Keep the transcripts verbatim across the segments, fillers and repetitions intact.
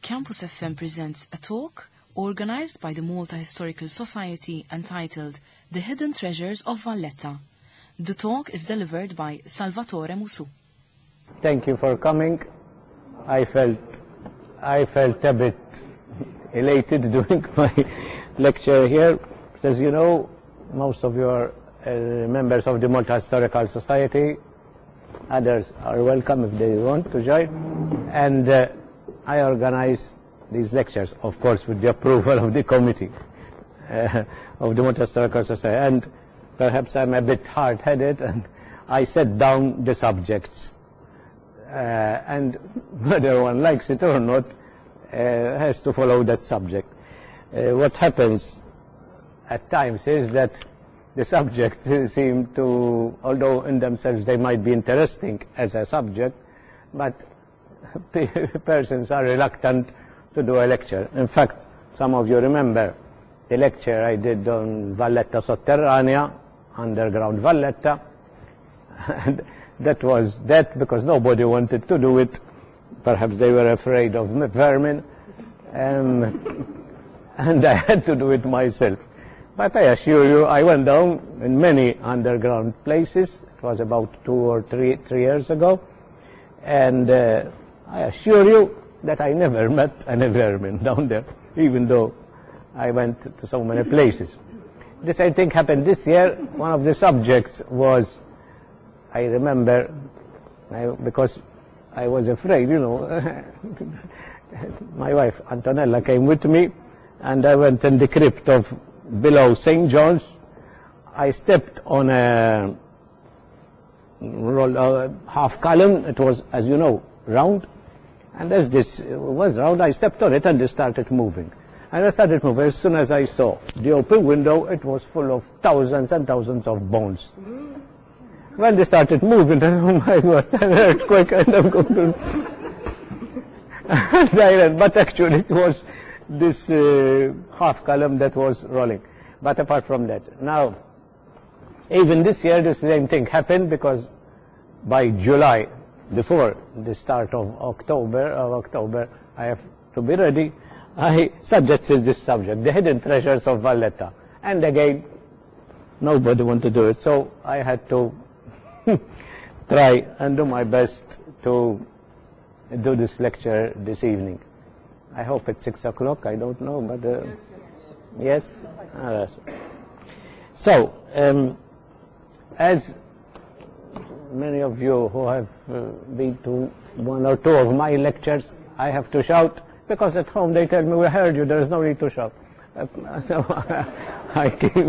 Campus F M presents a talk organized by the Malta Historical Society entitled The Hidden Treasures of Valletta. The talk is delivered by Salvatore Musu. Thank you for coming. I felt, I felt a bit elated doing my lecture here, because you know, most of you are uh, members of the Malta Historical Society. Others are welcome if they want to join. And uh, I organize these lectures, of course, with the approval of the committee uh, of the Malta Historical Society. And perhaps I'm a bit hard-headed, and I set down the subjects. Uh, and whether one likes it or not, uh, has to follow that subject. Uh, what happens at times is that the subjects seem to, although in themselves they might be interesting as a subject, but persons are reluctant to do a lecture. In fact, some of you remember the lecture I did on Valletta Sotterranea, underground Valletta. And that was that because nobody wanted to do it. Perhaps they were afraid of vermin. Um, and I had to do it myself. But I assure you, I went down in many underground places. It was about two or three, three years ago. And uh, I assure you that I never met any vermin down there, even though I went to so many places. The same thing happened this year. One of the subjects was, I remember, I, because I was afraid, you know, my wife Antonella came with me, and I went in the crypt of below Saint John's. I stepped on a roll, uh, half column. It was, as you know, round. And as this was round, I stepped on it and it started moving. And I started moving. As soon as I saw the open window, it was full of thousands and thousands of bones. When they started moving, I said, oh my God, an earthquake, and I'm going to... and I ran. But actually it was this uh, half column that was rolling. But apart from that, now, even this year the same thing happened, because by July, before the start of October, of October, I have to be ready. I suggested this subject, the hidden treasures of Valletta. And again, nobody wanted to do it, so I had to try and do my best to do this lecture this evening. I hope it's six o'clock, I don't know, but uh, yes? Uh, so, um, as many of you who have uh, been to one or two of my lectures, I have to shout, because at home they tell me, we heard you, there is no need to shout. Uh, so I came.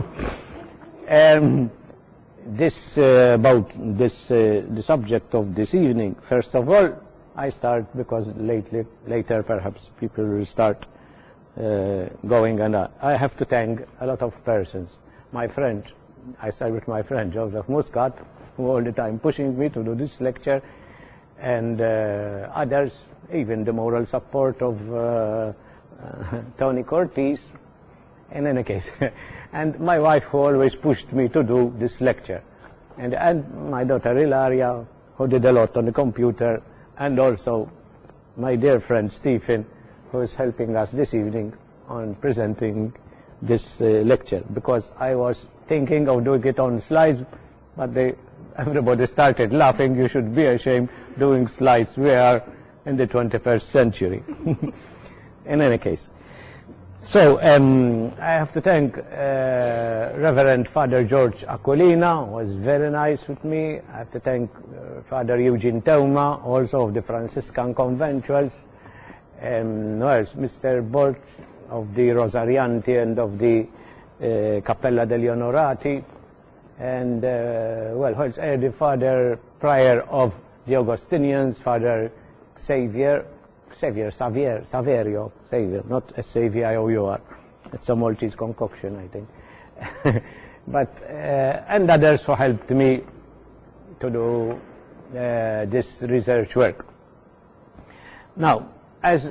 Um, this, uh, about this, uh, the subject of this evening, first of all, I start because lately, later perhaps people will start uh, going, and uh, I have to thank a lot of persons. My friend, I start with my friend Joseph Muscat, who all the time pushing me to do this lecture, and uh, others, even the moral support of uh, uh, Tony Cortez, in any case, and my wife, who always pushed me to do this lecture, and, and my daughter Ilaria, who did a lot on the computer, and also my dear friend Stephen, who is helping us this evening on presenting this uh, lecture, because I was thinking of doing it on slides, but they, everybody started laughing. You should be ashamed doing slides. We are in the twenty-first century. In any case. So um, I have to thank uh, Reverend Father George Aquilina, who was very nice with me. I have to thank uh, Father Eugene Teuma, also of the Franciscan Conventuals. Um, well, Mister Borch of the Rosarianti and of the uh, Cappella degli Onorati. And, uh, well, who's uh, the Father Prior of the Augustinians, Father Xavier, Xavier, Xavier, Saverio, Xavier, not S A V I O U R. It's a Maltese concoction, I think. But, uh, and others who helped me to do uh, this research work. Now, as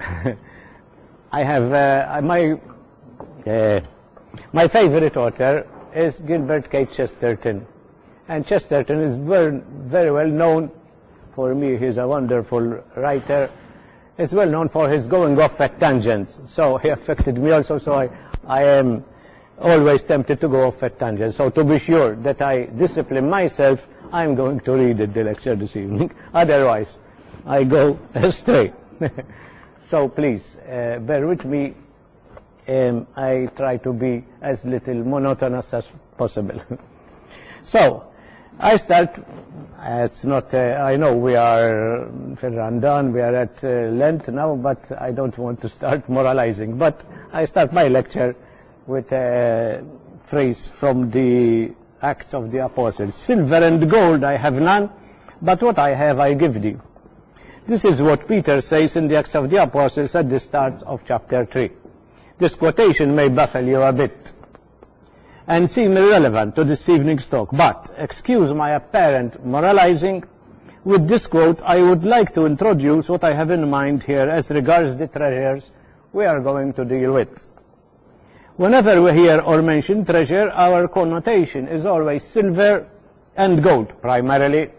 I have, uh, my, uh, my favorite author is Gilbert K. Chesterton. And Chesterton is very, very well known. For me, he's a wonderful writer. is well known for his going off at tangents. So he affected me also, so I, I am always tempted to go off at tangents. So to be sure that I discipline myself, I'm going to read the lecture this evening. Otherwise, I go astray. So please, uh, bear with me. Um, I try to be as little monotonous as possible. So, I start, uh, it's not, uh, I know we are done, we are at uh, length now, but I don't want to start moralizing. But I start my lecture with a phrase from the Acts of the Apostles. Silver and gold I have none, but what I have I give thee. This is what Peter says in the Acts of the Apostles at the start of chapter three. This quotation may baffle you a bit and seem irrelevant to this evening's talk, but excuse my apparent moralizing. With this quote, I would like to introduce what I have in mind here as regards the treasures we are going to deal with. Whenever we hear or mention treasure, our connotation is always silver and gold, primarily.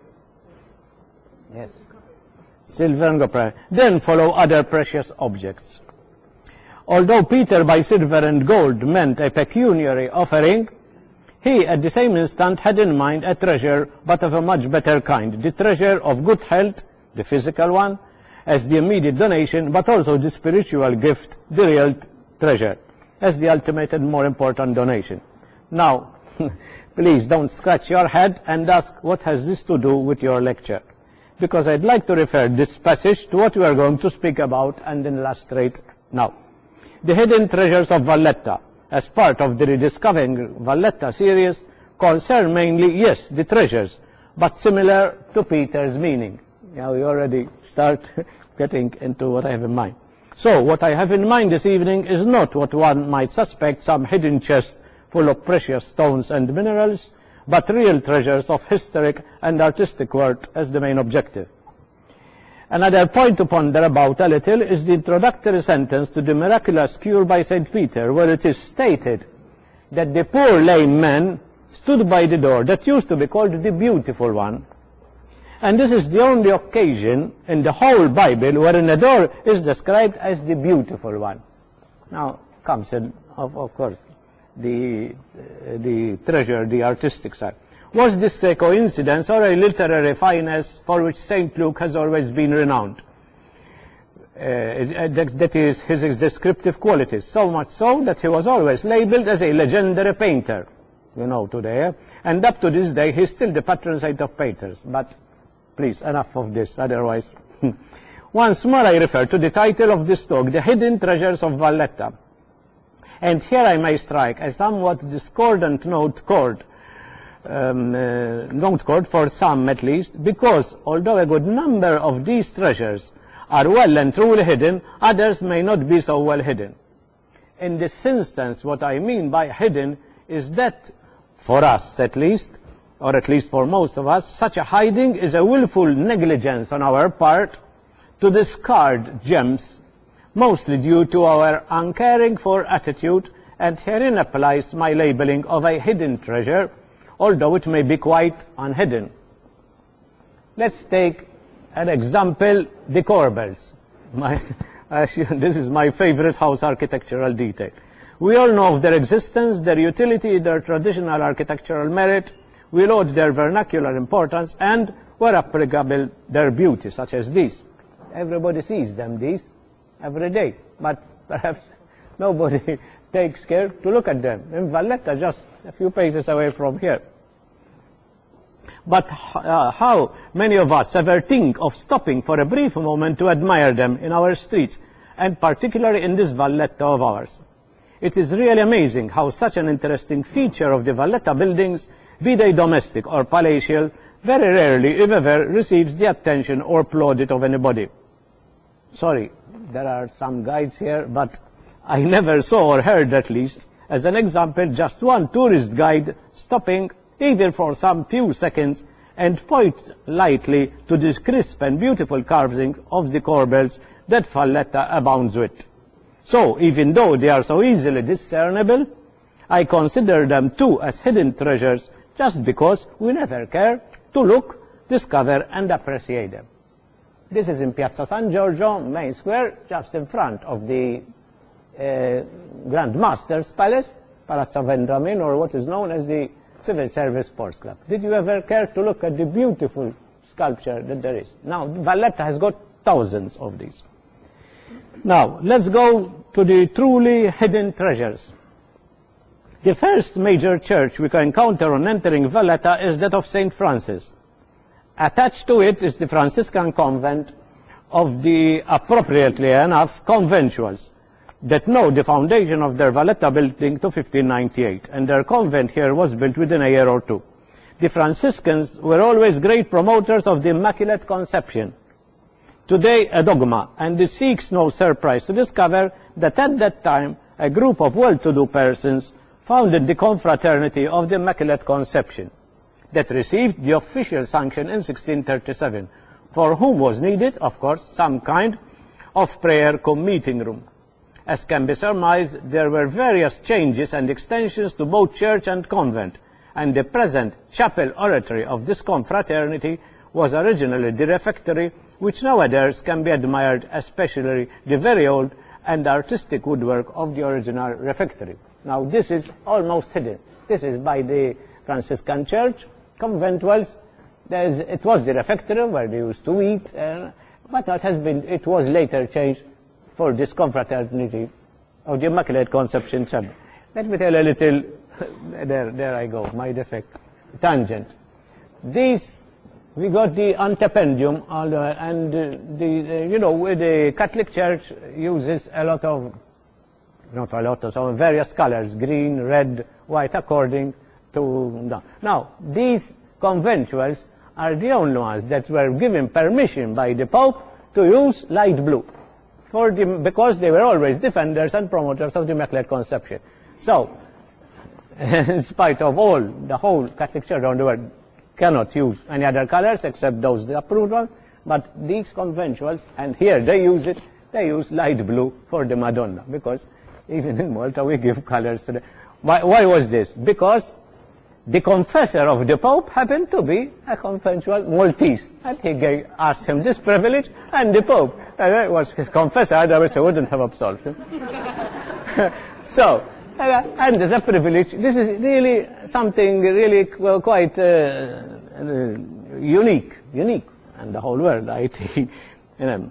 Yes. Silver and gold. Then follow other precious objects. Although Peter by silver and gold meant a pecuniary offering, he at the same instant had in mind a treasure, but of a much better kind, the treasure of good health, the physical one, as the immediate donation, but also the spiritual gift, the real treasure, as the ultimate and more important donation. Now, please don't scratch your head and ask, what has this to do with your lecture? Because I'd like to refer this passage to what we are going to speak about and illustrate now. The hidden treasures of Valletta, as part of the Rediscovering Valletta series, concern mainly, yes, the treasures, but similar to Peter's meaning. Now you already start getting into what I have in mind. So what I have in mind this evening is not what one might suspect, some hidden chest full of precious stones and minerals, but real treasures of historic and artistic worth as the main objective. Another point to ponder about a little is the introductory sentence to the miraculous cure by Saint Peter, where it is stated that the poor lame man stood by the door that used to be called the Beautiful One. And this is the only occasion in the whole Bible wherein a door is described as the Beautiful One. Now comes in, of, of course, the, uh, the treasure, the artistic side. Was this a coincidence or a literary fineness for which Saint Luke has always been renowned? Uh, that, that is his descriptive qualities, so much so that he was always labeled as a legendary painter, you know, today. And up to this day, he's still the patron saint of painters. But please, enough of this, otherwise. Once more I refer to the title of this talk, The Hidden Treasures of Valletta. And here I may strike a somewhat discordant note chord, Um, uh, note chord for some at least, because although a good number of these treasures are well and truly hidden, others may not be so well hidden. In this instance, what I mean by hidden is that, for us at least, or at least for most of us, such a hiding is a willful negligence on our part to discard gems, mostly due to our uncaring for attitude, and herein applies my labeling of a hidden treasure, although it may be quite unhidden. Let's take an example, the corbels. My, this is my favorite house architectural detail. We all know of their existence, their utility, their traditional architectural merit. We laud their vernacular importance, and, where applicable, their beauty, such as these. Everybody sees them, these, every day, but perhaps nobody takes care to look at them. In Valletta, just a few paces away from here. But uh, how many of us ever think of stopping for a brief moment to admire them in our streets, and particularly in this Valletta of ours? It is really amazing how such an interesting feature of the Valletta buildings, be they domestic or palatial, very rarely, if ever, receives the attention or plaudit of anybody. Sorry, there are some guides here, but I never saw or heard, at least, as an example, just one tourist guide stopping, even for some few seconds, and point lightly to this crisp and beautiful carving of the corbels that Valletta abounds with. So, even though they are so easily discernible, I consider them too as hidden treasures, just because we never care to look, discover, and appreciate them. This is in Piazza San Giorgio, main square, just in front of the uh, Grand Master's Palace, Palazzo Vendramin, or what is known as the Civil Service Sports Club. Did you ever care to look at the beautiful sculpture that there is? Now, Valletta has got thousands of these. Now, let's go to the truly hidden treasures. The first major church we can encounter on entering Valletta is that of Saint Francis. Attached to it is the Franciscan convent of the, appropriately enough, conventuals that know the foundation of their Valletta building to fifteen ninety-eight, and their convent here was built within a year or two. The Franciscans were always great promoters of the Immaculate Conception, today a dogma, and it seeks no surprise to discover that at that time a group of well-to-do persons founded the Confraternity of the Immaculate Conception that received the official sanction in sixteen thirty-seven, for whom was needed, of course, some kind of prayer cum meeting room. As can be surmised, there were various changes and extensions to both church and convent, and the present chapel oratory of this confraternity was originally the refectory, which nowadays can be admired, especially the very old and artistic woodwork of the original refectory. Now, this is almost hidden. This is by the Franciscan Church, conventuals. There's, it was the refectory where they used to eat, uh, but that has been, it was later changed for this confraternity of the Immaculate Conception Chapel. Let me tell a little, there, there I go, my defect, tangent. These, we got the antependium, and uh, the, uh, you know, the Catholic Church uses a lot of, not a lot of, some various colors, green, red, white, according to, no. Now, these conventuals are the only ones that were given permission by the Pope to use light blue, for the, because they were always defenders and promoters of the Immaculate Conception. So, in spite of all, the whole Catholic Church around the world cannot use any other colors except those approved ones, but these conventuals, and here they use it, they use light blue for the Madonna, because even in Malta we give colors to the... Why, why was this? Because the confessor of the Pope happened to be a conventual Maltese, and he gave, asked him this privilege, and the Pope, and it was his confessor, otherwise he wouldn't have absolved him. So, uh, and as a privilege, this is really something really well, quite uh, uh, unique, unique, in the whole world, I think. You know.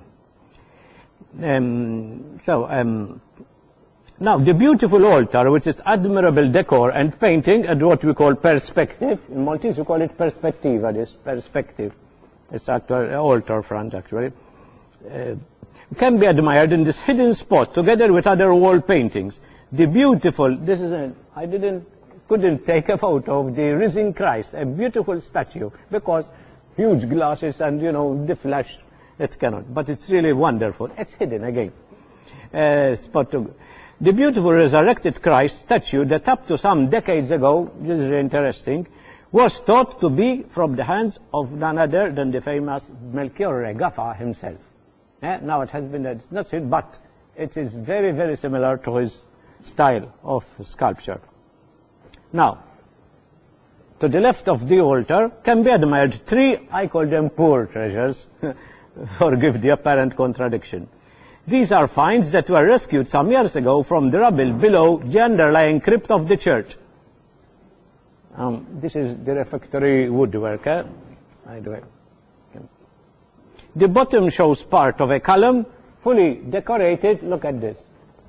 um, so, um, Now, the beautiful altar, which is admirable decor and painting, and what we call perspective. In Maltese, we call it perspectiva, this perspective. It's actual altar front, actually. Uh, can be admired in this hidden spot, together with other wall paintings. The beautiful, this is a, I didn't, couldn't take a photo of the risen Christ, a beautiful statue, because huge glasses and, you know, the flash, it cannot. But it's really wonderful. It's hidden again. Uh, spot to, The beautiful resurrected Christ statue that up to some decades ago, this is interesting, was thought to be from the hands of none other than the famous Melchiorre Gaffa himself. Eh? Now it has been, it's not it, but it is very, very similar to his style of sculpture. Now, to the left of the altar can be admired three, I call them poor treasures, forgive the apparent contradiction. These are finds that were rescued some years ago from the rubble below the underlying crypt of the church. Um, this is the refectory woodwork. Eh? I do it. Okay. The bottom shows part of a column fully decorated. Look at this.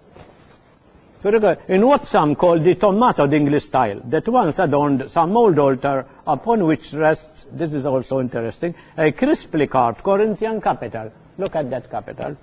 In what some call the Tommaso d'Ingles style, that once adorned some old altar upon which rests, this is also interesting, a crisply carved Corinthian capital. Look at that capital.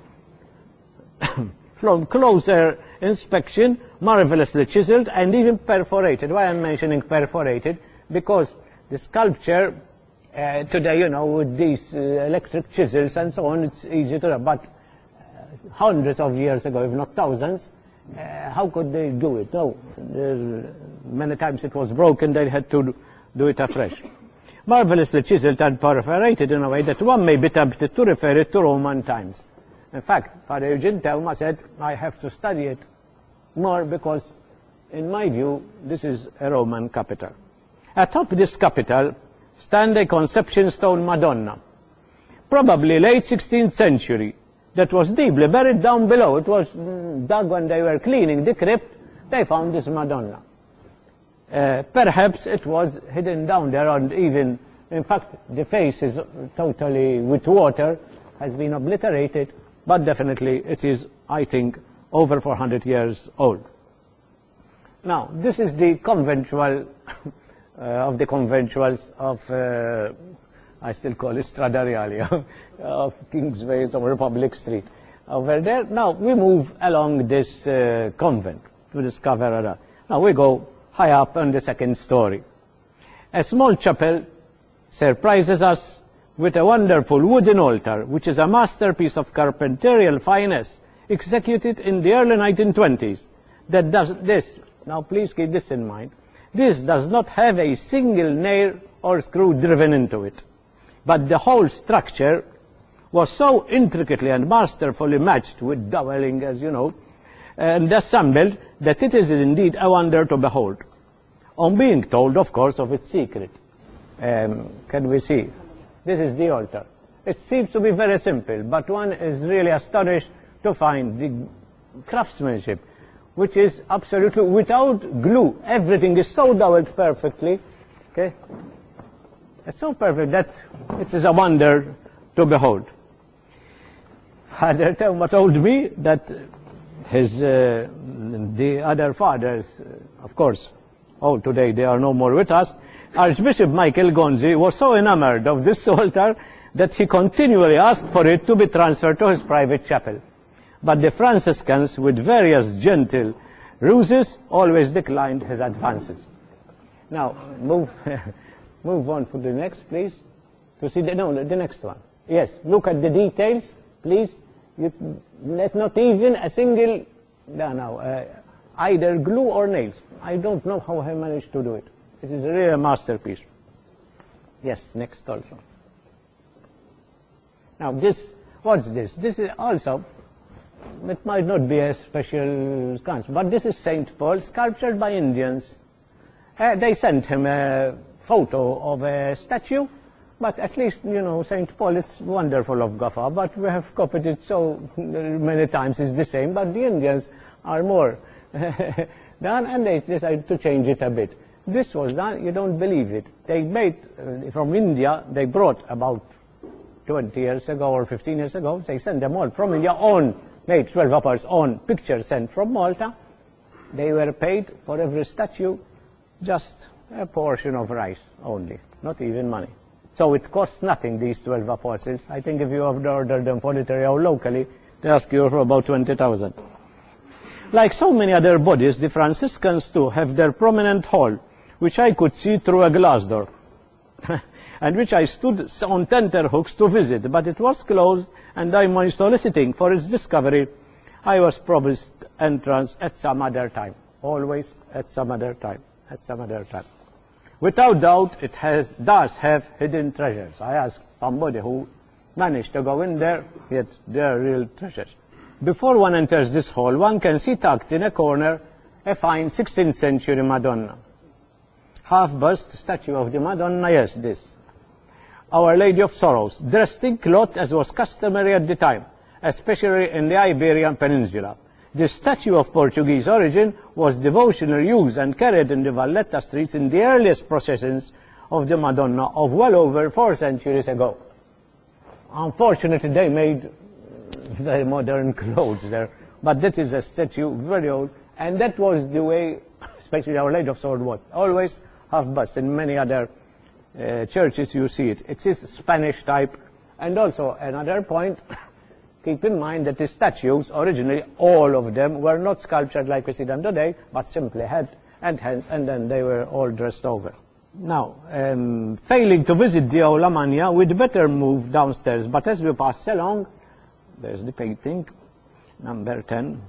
From closer inspection, marvelously chiseled and even perforated. Why I'm mentioning perforated? Because the sculpture uh, today, you know, with these uh, electric chisels and so on, it's easy to do. But uh, hundreds of years ago, if not thousands, uh, how could they do it? No, uh, many times it was broken. They had to do it afresh. Marvelously chiseled and perforated in a way that one may be tempted to refer it to Roman times. In fact, Father Eugene Telma said, I have to study it more because, in my view, this is a Roman capital. Atop this capital stand a Conception stone Madonna, probably late sixteenth century, that was deeply buried down below. It was dug when they were cleaning the crypt. They found this Madonna. Uh, perhaps it was hidden down there, and even, in fact, the face is totally with water, has been obliterated, but definitely it is, I think, over four hundred years old. Now, this is the conventual uh, of the conventuals of, uh, I still call it Strada Reale, of Kingsway or Republic Street. Over there, now we move along this uh, convent to discover another. Now we go high up on the second story. A small chapel surprises us with a wonderful wooden altar, which is a masterpiece of carpenterial finesse, executed in the early nineteen twenties. That does this. Now please keep this in mind. This does not have a single nail or screw driven into it, but the whole structure was so intricately and masterfully matched with doweling, as you know, and assembled, that it is indeed a wonder to behold. On being told, of course, of its secret. Um, can we see? This is the altar. It seems to be very simple, but one is really astonished to find the craftsmanship, which is absolutely without glue. Everything is so doweled perfectly. Okay? It's so perfect that it is a wonder to behold. Father Thomas told me that his, uh, the other fathers, uh, of course, oh, today they are no more with us, Archbishop Michael Gonzi was so enamored of this altar that he continually asked for it to be transferred to his private chapel. But the Franciscans, with various gentle ruses, always declined his advances. Now, move, move on to the next, please. To see the, no, the next one. Yes, look at the details, please. You, let not even a single, no, no, uh, either glue or nails. I don't know how he managed to do it. It is really a masterpiece. Yes, next also. Now this, what's this? This is also, it might not be a special sculpture, but this is Saint Paul, sculptured by Indians. Uh, they sent him a photo of a statue, but at least, you know, Saint Paul is wonderful of Gaffa, but we have copied it so many times, it's the same, but the Indians are more done, and they decided to change it a bit. This was done, you don't believe it. They made, uh, from India, they brought about twenty years ago or fifteen years ago, they sent them all from India on, made twelve uppers on pictures sent from Malta. They were paid for every statue just a portion of rice only, not even money. So it costs nothing, these twelve apostles. I think if you have ordered them for literary or locally, they ask you for about twenty thousand. Like so many other bodies, the Franciscans too have their prominent hall, which I could see through a glass door, and which I stood on tenterhooks to visit, but it was closed, and I was soliciting for its discovery. I was promised entrance at some other time, always at some other time, at some other time. Without doubt, it has, does have hidden treasures. I asked somebody who managed to go in there, yet there are real treasures. Before one enters this hall, one can see tucked in a corner a fine sixteenth century Madonna. Half-bust statue of the Madonna, yes, this. Our Lady of Sorrows, dressed in cloth as was customary at the time, especially in the Iberian Peninsula. This statue of Portuguese origin was devotionally used and carried in the Valletta streets in the earliest processions of the Madonna of well over four centuries ago. Unfortunately, they made very modern clothes there, but that is a statue very old, and that was the way, especially Our Lady of Sorrows was, always half-bust. In many other uh, churches you see it. It is Spanish type, and also another point, keep in mind that the statues, originally all of them, were not sculptured like we see them today, but simply head and hands, and then they were all dressed over. Now, um, failing to visit the Aula Magna, we'd better move downstairs, but as we pass along, there's the painting, number ten.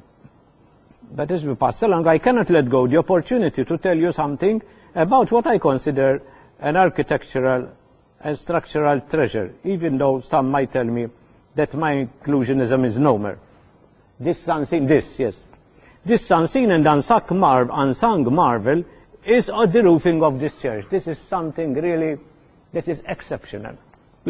But as we pass along, I cannot let go the opportunity to tell you something about what I consider an architectural and structural treasure, even though some might tell me that my inclusion is a misnomer. This unseen, this, yes. This unseen and unsung, mar unsung marvel is on the roofing of this church. This is something really that is exceptional. Please,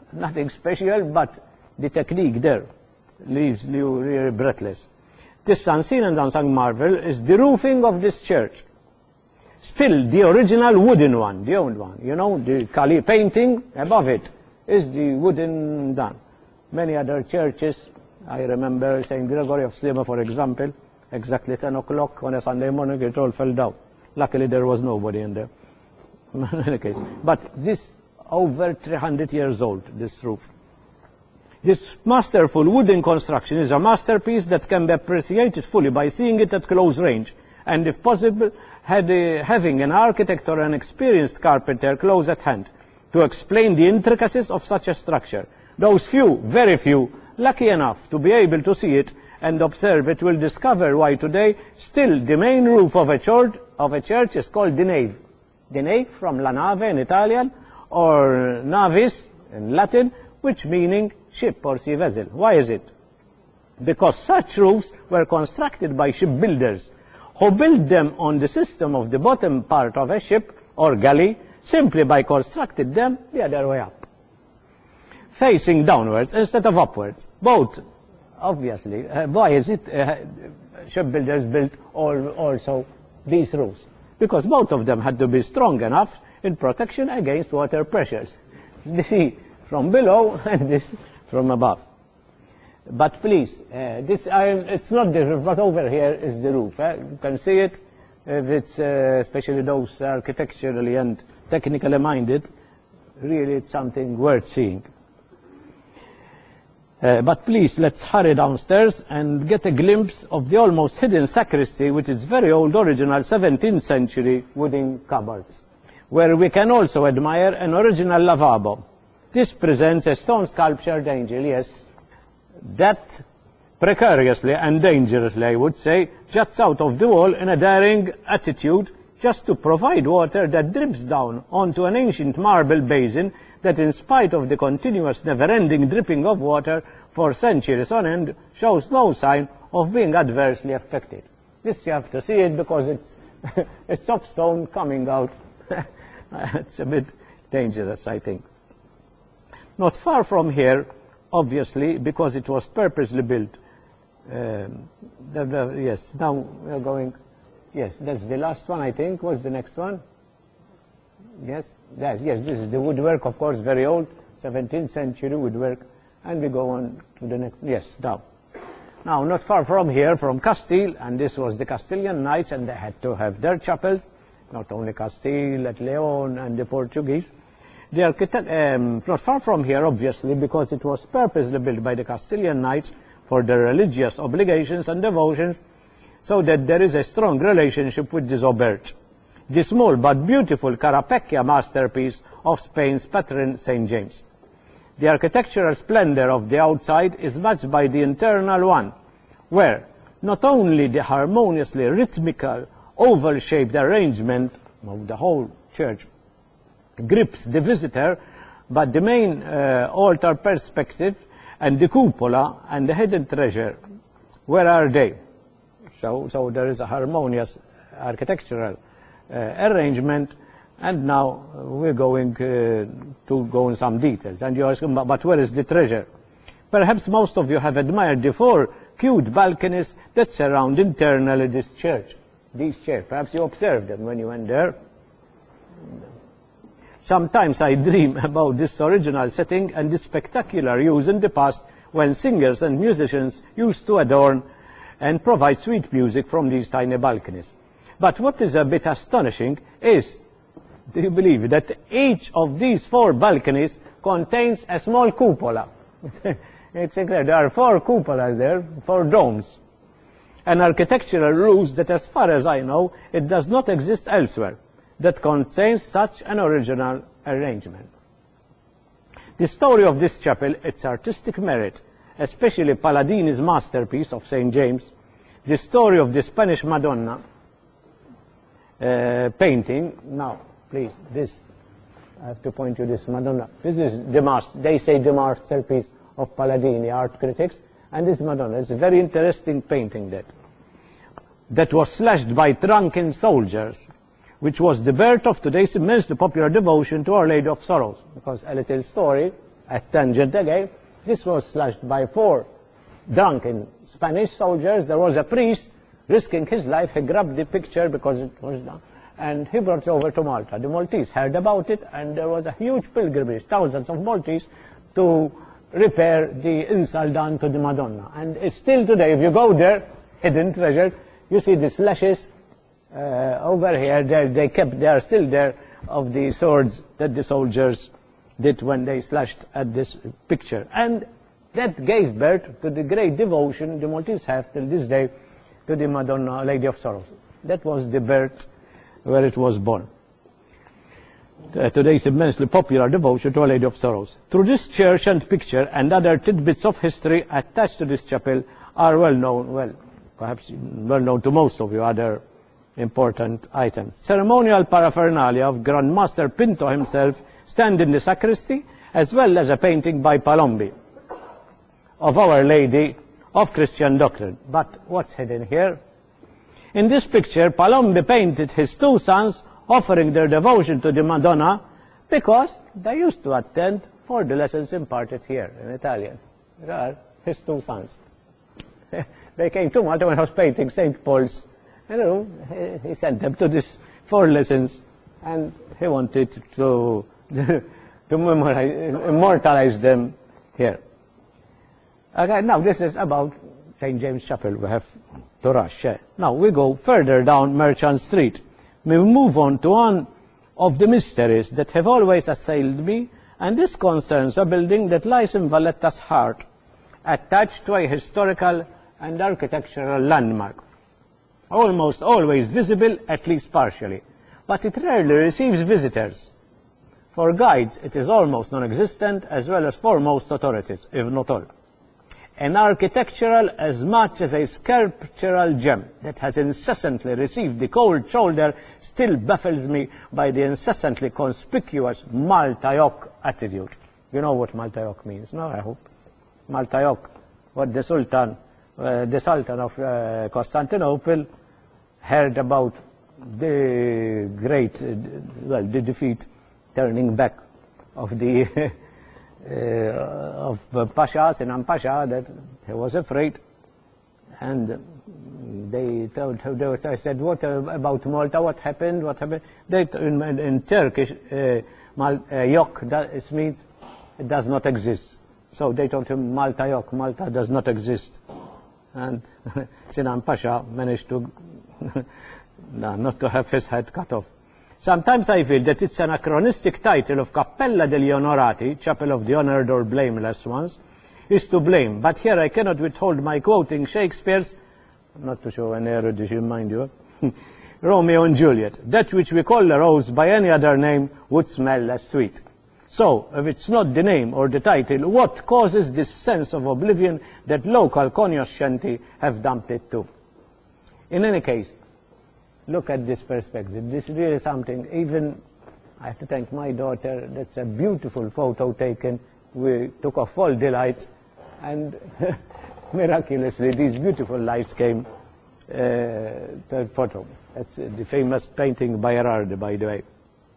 nothing special, but the technique there leaves you really breathless. This unseen and unsung marvel is the roofing of this church. Still, the original wooden one, the old one, you know, the Kali painting above it is the wooden done. Many other churches, I remember Saint Gregory of Slima, for example, exactly ten o'clock on a Sunday morning, it all fell down. Luckily, there was nobody in there. In any case, but this over three hundred years old, this roof. This masterful wooden construction is a masterpiece that can be appreciated fully by seeing it at close range, and if possible, had a, having an architect or an experienced carpenter close at hand to explain the intricacies of such a structure. Those few, very few, lucky enough to be able to see it and observe it will discover why today still the main roof of a church, of a church is called the nave. The nave from la nave in Italian, or navis in Latin, which meaning ship or sea vessel. Why is it? Because such roofs were constructed by shipbuilders who built them on the system of the bottom part of a ship or galley simply by constructing them the other way up, facing downwards instead of upwards. Both, obviously. Uh, why is it uh, shipbuilders built all, also these roofs? Because both of them had to be strong enough in protection against water pressures. The sea from below and this from above. But please, uh, this uh, it's not the roof, but over here is the roof. Eh? You can see it, if it's uh, especially those architecturally and technically minded. Really, it's something worth seeing. Uh, but please, let's hurry downstairs and get a glimpse of the almost hidden sacristy, which is very old, original seventeenth century wooden cupboards, where we can also admire an original lavabo. This presents a stone sculptured angel, yes, that precariously and dangerously, I would say, juts out of the wall in a daring attitude just to provide water that drips down onto an ancient marble basin that, in spite of the continuous never-ending dripping of water for centuries on end, shows no sign of being adversely affected. This you have to see it because it's, it's of stone coming out. It's a bit dangerous, I think. Not far from here, obviously, because it was purposely built. Um, the, the, yes, now we are going. Yes, that's the last one, I think. What's the next one? Yes, yes, yes, this is the woodwork, of course, very old, seventeenth century woodwork. And we go on to the next. Yes, now. Now, not far from here, from Castile, and this was the Castilian Knights, and they had to have their chapels, not only Castile, at Leon, and the Portuguese. The architect, um, not far from here, obviously, because it was purposely built by the Castilian Knights for their religious obligations and devotions, so that there is a strong relationship with this Aubert, the small but beautiful Carapecchia masterpiece of Spain's patron, Saint James. The architectural splendor of the outside is matched by the internal one, where not only the harmoniously rhythmical, oval-shaped arrangement of the whole church grips the visitor, but the main uh, altar perspective and the cupola and the hidden treasure, where are they? So, so there is a harmonious architectural uh, arrangement, and now we're going uh, to go in some details. And you ask, but where is the treasure? Perhaps most of you have admired the four cute balconies that surround internally this church. These chairs, perhaps you observed them when you went there. Sometimes I dream about this original setting and the spectacular use in the past when singers and musicians used to adorn and provide sweet music from these tiny balconies. But what is a bit astonishing is, do you believe that each of these four balconies contains a small cupola? It's incredible. There are four cupolas there, four domes. An architectural rule that, as far as I know, it does not exist elsewhere, that contains such an original arrangement. The story of this chapel, its artistic merit, especially Palladini's masterpiece of Saint James, the story of the Spanish Madonna uh, painting. Now, please, this, I have to point you this Madonna. This is the master, they say the masterpiece of Palladini, art critics, and this Madonna. It's a very interesting painting that, that was slashed by drunken soldiers, which was the birth of today's immensely popular devotion to Our Lady of Sorrows. Because a little story, at Tangent again. This was slashed by four drunken Spanish soldiers. There was a priest risking his life. He grabbed the picture because it was done, and he brought it over to Malta. The Maltese heard about it, and there was a huge pilgrimage, thousands of Maltese, to repair the insult done to the Madonna. And it's still today, if you go there, hidden treasure, you see the slashes uh, over here. They, they kept, they are still there, of the swords that the soldiers did when they slashed at this picture. And that gave birth to the great devotion the Maltese have till this day to the Madonna, Lady of Sorrows. That was the birth where it was born. Uh, today's immensely popular devotion to Our Lady of Sorrows. Through this church and picture and other tidbits of history attached to this chapel are well known, well, perhaps well known to most of you, other important items. Ceremonial paraphernalia of Grand Master Pinto himself stand in the sacristy, as well as a painting by Palombi of Our Lady of Christian Doctrine. But what's hidden here? In this picture, Palombi painted his two sons offering their devotion to the Madonna because they used to attend for the lessons imparted here in Italian. There are his two sons. They came to Malta when he was painting Saint Paul's. You know, he sent them to this four lessons, and he wanted to to memorize, immortalize them here. Okay, now this is about Saint James Chapel. We have to rush. Yeah. Now we go further down Merchant Street. We move on to one of the mysteries that have always assailed me, and this concerns a building that lies in Valletta's heart, attached to a historical and architectural landmark, almost always visible, at least partially, but it rarely receives visitors. For guides, it is almost non-existent, as well as for most authorities, if not all. An architectural as much as a sculptural gem that has incessantly received the cold shoulder still baffles me by the incessantly conspicuous Malta-yoke attitude. You know what Malta-yoke means, no, I hope? Malta-yoke, what the Sultan, uh, the Sultan of uh, Constantinople heard about the great, uh, well, the defeat, turning back of the uh, of uh, Pasha, Sinan Pasha, that he was afraid, and they told him, they said, what uh, about Malta, what happened, what happened? They, in, in Turkish, uh, Mal, uh, yok, that means it does not exist. So they told him, Malta yok, Malta does not exist. And Sinan Pasha managed to no, not to have his head cut off. Sometimes I feel that it's an anachronistic title of Cappella degli Onorati, Chapel of the Honored or Blameless Ones, is to blame. But here I cannot withhold my quoting Shakespeare's, not to show an erudition, mind you, Romeo and Juliet. That which we call a rose by any other name would smell less sweet. So, if it's not the name or the title, what causes this sense of oblivion that local cognoscenti have dumped it to? In any case, look at this perspective. This is really something. Even I have to thank my daughter. That's a beautiful photo taken. We took off all the lights, and miraculously these beautiful lights came uh, to the photo. That's uh, the famous painting by Erard, by the way.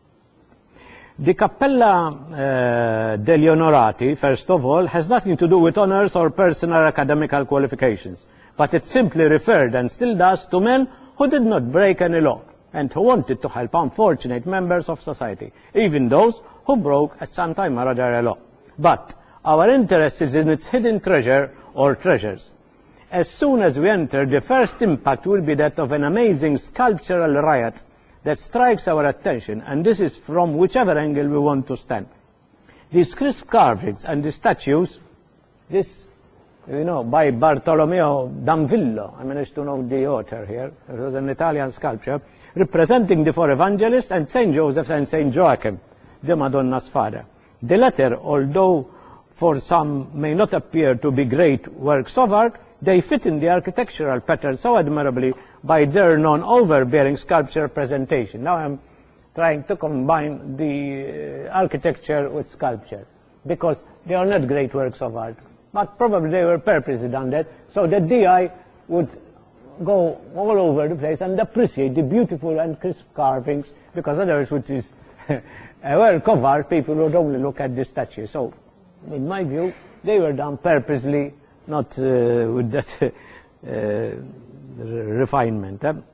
The Cappella uh, degli Onorati, first of all, has nothing to do with honors or personal academical qualifications, but it simply referred, and still does, to men who did not break any law and who wanted to help unfortunate members of society, even those who broke at some time or other a law. But our interest is in its hidden treasure or treasures. As soon as we enter, the first impact will be that of an amazing sculptural riot that strikes our attention, and this is from whichever angle we want to stand. These crisp carvings and the statues, this, you know, by Bartolomeo D'Anvillo, I managed to know the author here, it was an Italian sculpture, representing the four evangelists and Saint Joseph and Saint Joachim, the Madonna's father. The latter, although for some may not appear to be great works of art, they fit in the architectural pattern so admirably by their non-overbearing sculpture presentation. Now I'm trying to combine the uh, architecture with sculpture, because they are not great works of art, but probably they were purposely done that, so that the eye would go all over the place and appreciate the beautiful and crisp carvings, because otherwise, which is a work of art, people would only look at the statue. So in my view, they were done purposely, not uh, with that uh, refinement. Eh?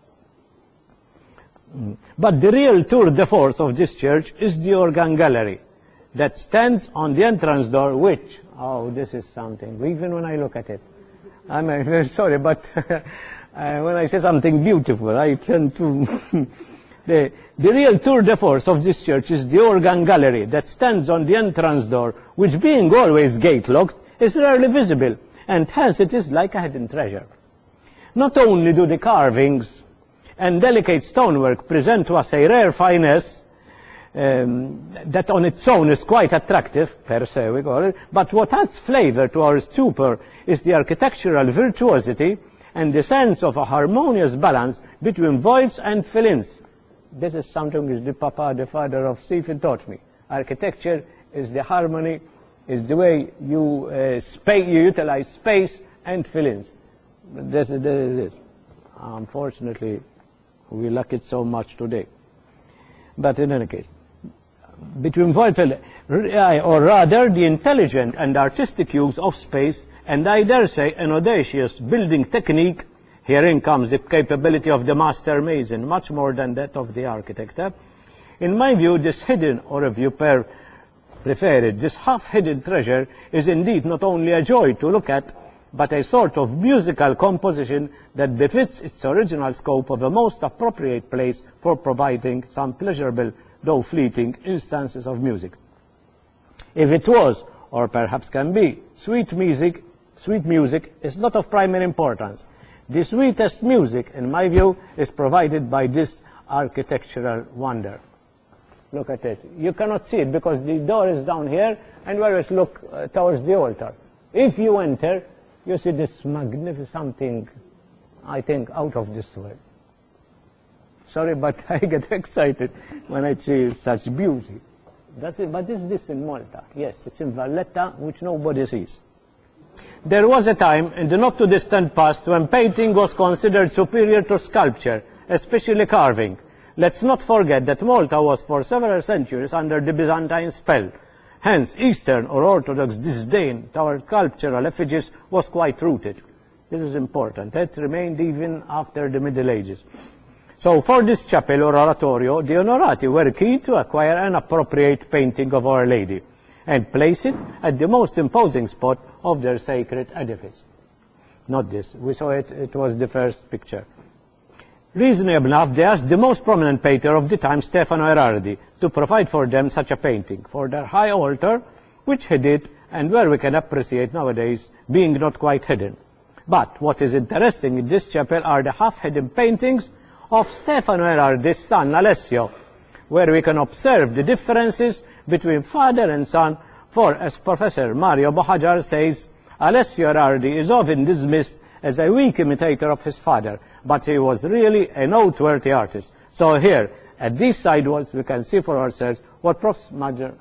But the real tour de force of this church is the organ gallery that stands on the entrance door, which, oh, this is something, even when I look at it. I'm very sorry, but uh, when I say something beautiful, I tend to... the, the real tour de force of this church is the organ gallery that stands on the entrance door, which, being always gate-locked, is rarely visible, and hence it is like a hidden treasure. Not only do the carvings and delicate stonework present to us a rare fineness um, that on its own is quite attractive, per se we call it, but what adds flavor to our stupor is the architectural virtuosity and the sense of a harmonious balance between voids and fill-ins. This is something which the Papa, the father of Stephen, taught me. Architecture is the harmony, is the way you, uh, space, you utilize space and fill-ins. This, this is it. Unfortunately, we lack it so much today. But in any case, between void fill, or rather the intelligent and artistic use of space, and I dare say an audacious building technique, herein comes the capability of the master mason, much more than that of the architect. Eh? In my view, this hidden, or if you per prefer it, this half-hidden treasure is indeed not only a joy to look at, but a sort of musical composition that befits its original scope of a most appropriate place for providing some pleasurable, though fleeting, instances of music. If it was, or perhaps can be, sweet music, sweet music is not of primary importance. The sweetest music, in my view, is provided by this architectural wonder. Look at it. You cannot see it because the door is down here, and whereas look uh, towards the altar. If you enter, you see this magnificent something, I think, out of this world. Sorry, but I get excited when I see such beauty. That's it. But is this in Malta? Yes, it's in Valletta, which nobody sees. There was a time in the not-too-distant past when painting was considered superior to sculpture, especially carving. Let's not forget that Malta was for several centuries under the Byzantine spell. Hence, Eastern or Orthodox disdain toward sculptural effigies was quite rooted. This is important. It remained even after the Middle Ages. So for this chapel or oratorio, the Onorati were keen to acquire an appropriate painting of Our Lady and place it at the most imposing spot of their sacred edifice. Not this. We saw it. It was the first picture. Reasonably enough, they asked the most prominent painter of the time, Stefano Erardi, to provide for them such a painting for their high altar, which hid it, and where we can appreciate nowadays being not quite hidden. But what is interesting in this chapel are the half-hidden paintings of Stefano Erardi's son, Alessio, where we can observe the differences between father and son, for, as Professor Mario Bohajar says, Alessio Erardi is often dismissed as a weak imitator of his father, but he was really a noteworthy artist. So here, at these side walls, we can see for ourselves what Professor Bohajar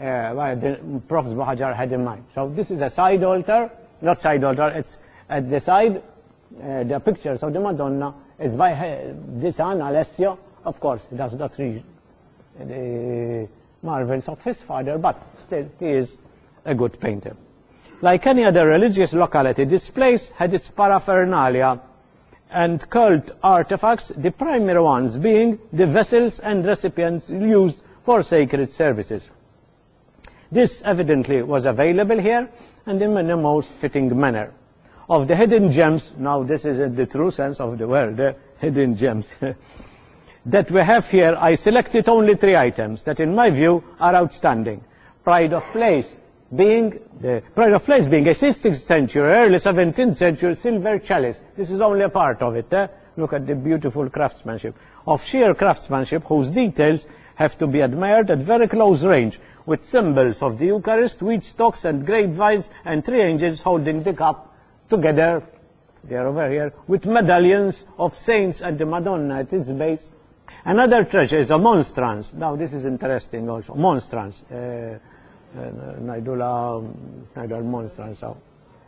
uh, had in mind. So this is a side altar, not side altar, it's at the side, uh, the pictures of the Madonna is by uh, this son, Alessio. Of course, he does not reach the marvels of his father, but still, he is a good painter. Like any other religious locality, this place had its paraphernalia and cult artifacts, the primary ones being the vessels and recipients used for sacred services. This evidently was available here and in a most fitting manner. Of the hidden gems, now this is in the true sense of the word, the hidden gems, that we have here, I selected only three items that in my view are outstanding. Pride of place being, the pride of place being a sixteenth century, early seventeenth century silver chalice. This is only a part of it. Eh? Look at the beautiful craftsmanship. Of sheer craftsmanship whose details have to be admired at very close range, with symbols of the Eucharist, wheat stalks and grapevines, and three angels holding the cup together, they are over here, with medallions of saints and the Madonna at its base. Another treasure is a monstrance. Now this is interesting also. Monstrance. Uh, Naidula, Naidul monstrance. Uh,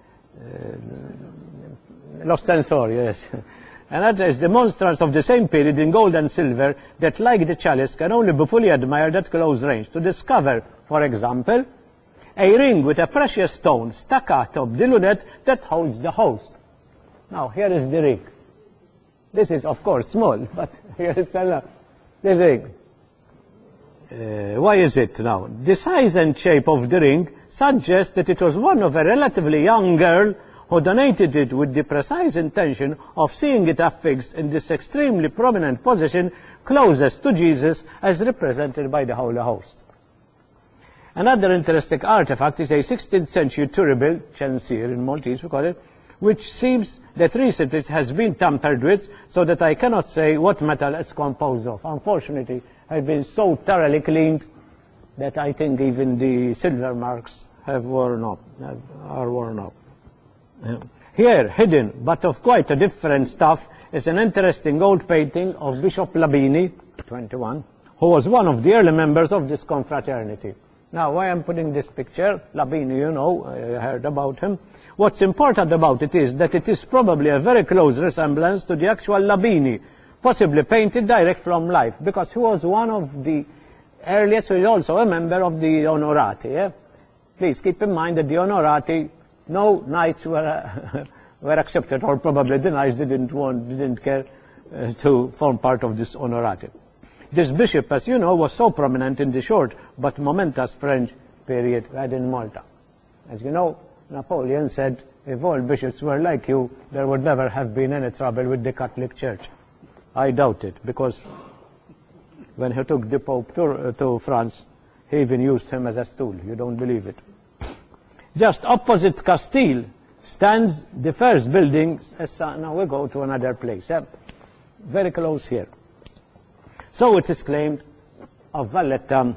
L'Ostensorio, yes. Another is the monstrance of the same period in gold and silver that, like the chalice, can only be fully admired at close range. To discover, for example, a ring with a precious stone stuck out of the lunette that holds the host. Now, here is the ring. This is, of course, small, but here is the ring. Uh, why is it now? The size and shape of the ring suggests that it was one of a relatively young girl who donated it with the precise intention of seeing it affixed in this extremely prominent position closest to Jesus as represented by the Holy Host. Another interesting artifact is a sixteenth century turable, chancir in Maltese we call it, which seems that recently it has been tampered with, so that I cannot say what metal it's composed of. Unfortunately, it has been so thoroughly cleaned that I think even the silver marks have worn off, have, are worn off. Uh, here, hidden, but of quite a different stuff, is an interesting old painting of Bishop Labini, twenty-one, who was one of the early members of this confraternity. Now, why I'm putting this picture, Labini, you know, I heard about him. What's important about it is that it is probably a very close resemblance to the actual Labini, possibly painted direct from life, because he was one of the earliest, he was also a member of the Honorati. Yeah? Please keep in mind that the Honorati, no knights were, uh, were accepted, or probably the knights didn't want, didn't care uh, to form part of this Honorati. This bishop, as you know, was so prominent in the short but momentous French period we had in Malta. As you know, Napoleon said, if all bishops were like you, there would never have been any trouble with the Catholic Church. I doubt it, because when he took the Pope to, uh, to France, he even used him as a stool. You don't believe it. Just opposite Castile stands the first building. Uh, now we go to another place, eh? Very close here. So it is claimed of Valletta,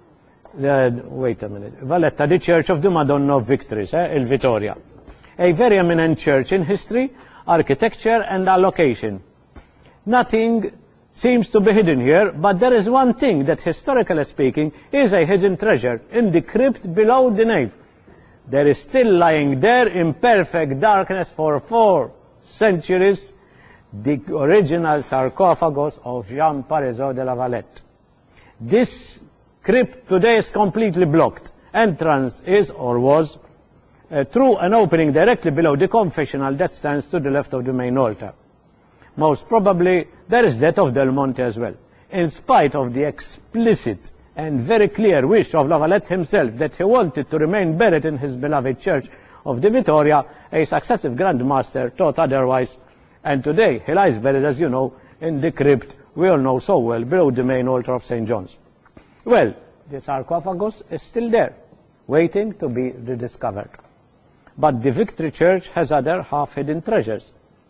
uh, wait a minute, Valletta, the Church of the Madonna of Victories, eh, Il Vittoria. A very eminent church in history, architecture and allocation. Nothing seems to be hidden here, but there is one thing that, historically speaking, is a hidden treasure in the crypt below the nave. There is still lying there in perfect darkness for four centuries the original sarcophagus of Jean Parisot de la Valette. This crypt today is completely blocked. Entrance is or was uh, through an opening directly below the confessional that stands to the left of the main altar. Most probably there is that of Del Monte as well. In spite of the explicit and very clear wish of La Valette himself that he wanted to remain buried in his beloved church of the Vittoria, a successive Grand Master thought otherwise, and today he lies buried, as you know, in the crypt we all know so well, below the main altar of Saint John's. Well, the sarcophagus is still there, waiting to be rediscovered. But the Victory Church has other half-hidden treasures.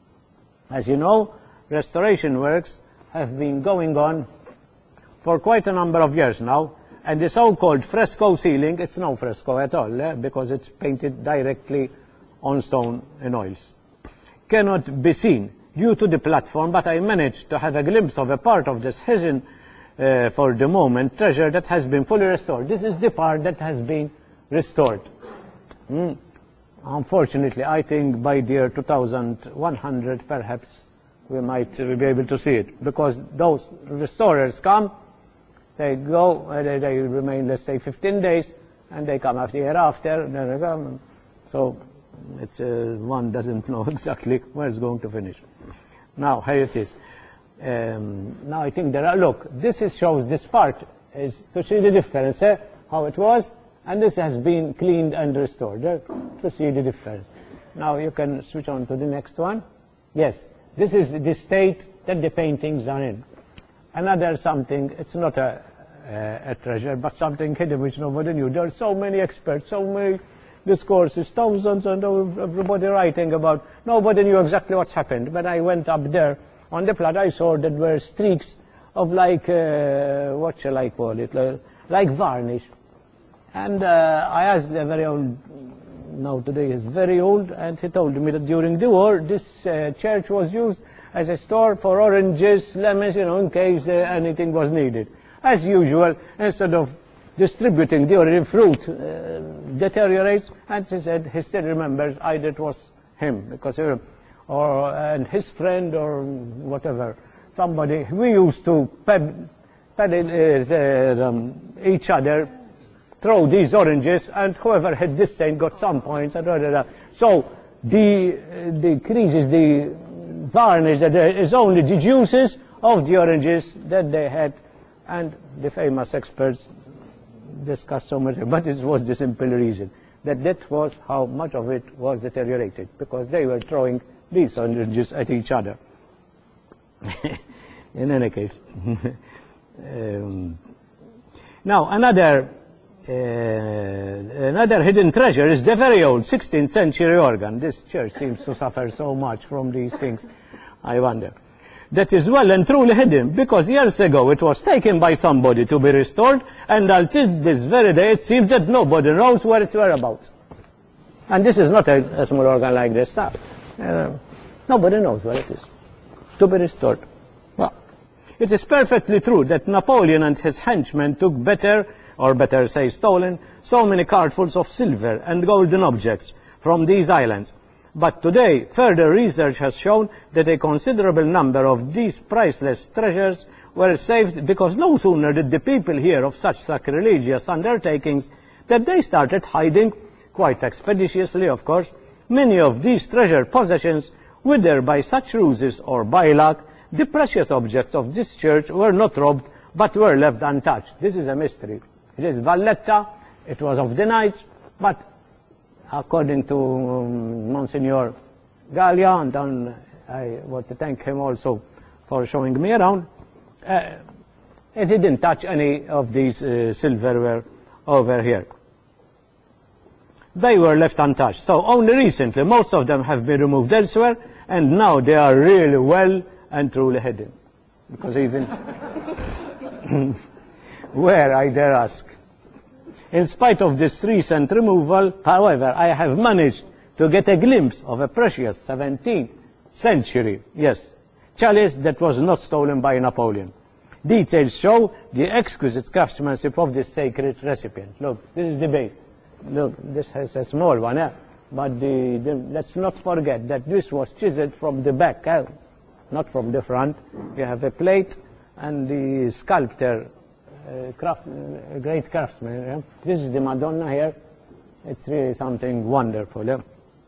As you know, restoration works have been going on for quite a number of years now, and the so-called fresco ceiling, it's no fresco at all, eh, because it's painted directly on stone in oils, cannot be seen due to the platform, but I managed to have a glimpse of a part of this hidden, uh, for the moment, treasure that has been fully restored. This is the part that has been restored. Mm. Unfortunately, I think by the year two thousand one hundred, perhaps, we might uh, be able to see it, because those restorers come, they go, uh, they, they remain, let's say, fifteen days, and they come after the year after, then they come. So it's, uh, one doesn't know exactly where it's going to finish. Now, here it is. Um, now I think there are, look, this is, shows this part, is to see the difference, eh, how it was, and this has been cleaned and restored, eh, to see the difference. Now you can switch on to the next one. Yes, this is the state that the paintings are in. Another something, it's not a, a, a treasure, but something hidden which nobody knew. There are so many experts, so many discourses, thousands and everybody writing about, nobody knew exactly what's happened. When I went up there on the plot, I saw that were streaks of like, uh, what shall I call it, like, like varnish. And uh, I asked the very old, now today is very old, and he told me that during the war, this uh, church was used as a store for oranges, lemons, you know, in case uh, anything was needed. As usual, instead of distributing the already fruit uh, deteriorates, and he said he still remembers either it was him, because uh, or and his friend or whatever, somebody. We used to ped, peddle uh, um, each other throw these oranges, and whoever hit this saint got some points. And blah, blah, blah. So the uh, the creases, the varnish that there is only the juices of the oranges that they had, and the famous experts discussed so much, but it was the simple reason that that was how much of it was deteriorated, because they were throwing these oranges at each other. In any case. um, now another uh, another hidden treasure is the very old sixteenth century organ. This church seems to suffer so much from these things, I wonder. That is well and truly hidden, because years ago it was taken by somebody to be restored, and until this very day it seems that nobody knows where its whereabouts. And this is not a, a small organ like this stuff. Uh, nobody knows where it is to be restored. Well, it is perfectly true that Napoleon and his henchmen took better, or better say stolen, so many cartfuls of silver and golden objects from these islands. But today, further research has shown that a considerable number of these priceless treasures were saved, because no sooner did the people hear of such sacrilegious undertakings that they started hiding, quite expeditiously of course, many of these treasured possessions, whether by such ruses or by luck, the precious objects of this church were not robbed, but were left untouched. This is a mystery. It is Valletta, it was of the knights, but according to um, Monsignor Gallia, and um, I want to thank him also for showing me around, uh, it didn't touch any of these uh, silverware over here. They were left untouched. So only recently, most of them have been removed elsewhere, and now they are really well and truly hidden. Because even where, I dare ask. In spite of this recent removal, however, I have managed to get a glimpse of a precious seventeenth century, yes, chalice that was not stolen by Napoleon. Details show the exquisite craftsmanship of this sacred recipient. Look, this is the base. Look, this has a small one, eh? But the, the, let's not forget that this was chiseled from the back, eh? Not from the front. You have a plate, and the sculptor, uh, craft, uh, great craftsman. Eh? This is the Madonna here. It's really something wonderful. Eh?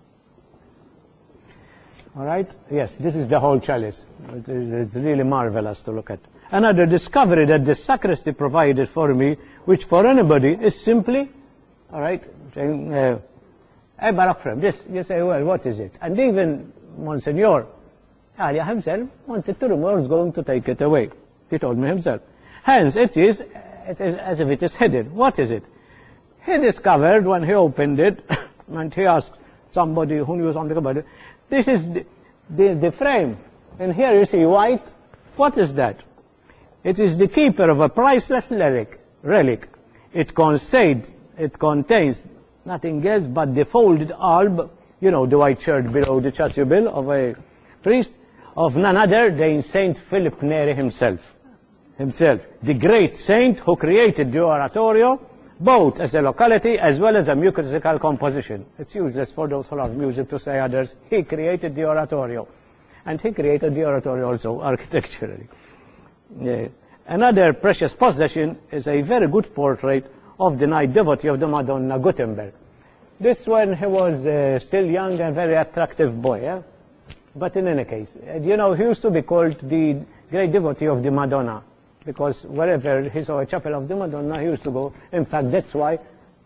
All right? Yes, this is the whole chalice. It is, it's really marvelous to look at. Another discovery that the sacristy provided for me, which for anybody is simply, all right, saying, uh, hey, Barak, this, you say, well, what is it? And even Monsignor Gallia himself wanted to remove, was going to take it away. He told me himself. Hence, it is, it is as if it is hidden. What is it? He discovered when he opened it, and he asked somebody who knew something about it, this is the, the, the frame. And here you see white. What is that? It is the keeper of a priceless relic. relic. It contains, it contains nothing else but the folded alb, you know, the white shirt below the chasuble of a priest, of none other than Saint Philip Neri himself. Himself, the great saint who created the oratorio, both as a locality as well as a musical composition. It's useless for those who love music to say others. He created the oratorio. And he created the oratorio also architecturally. Yeah. Another precious possession is a very good portrait of the night devotee of the Madonna, Gutenberg. This one, he was uh, still young and very attractive boy. Eh? But in any case, uh, you know, he used to be called the great devotee of the Madonna, because wherever he saw a chapel of the Madonna, he used to go. In fact, that's why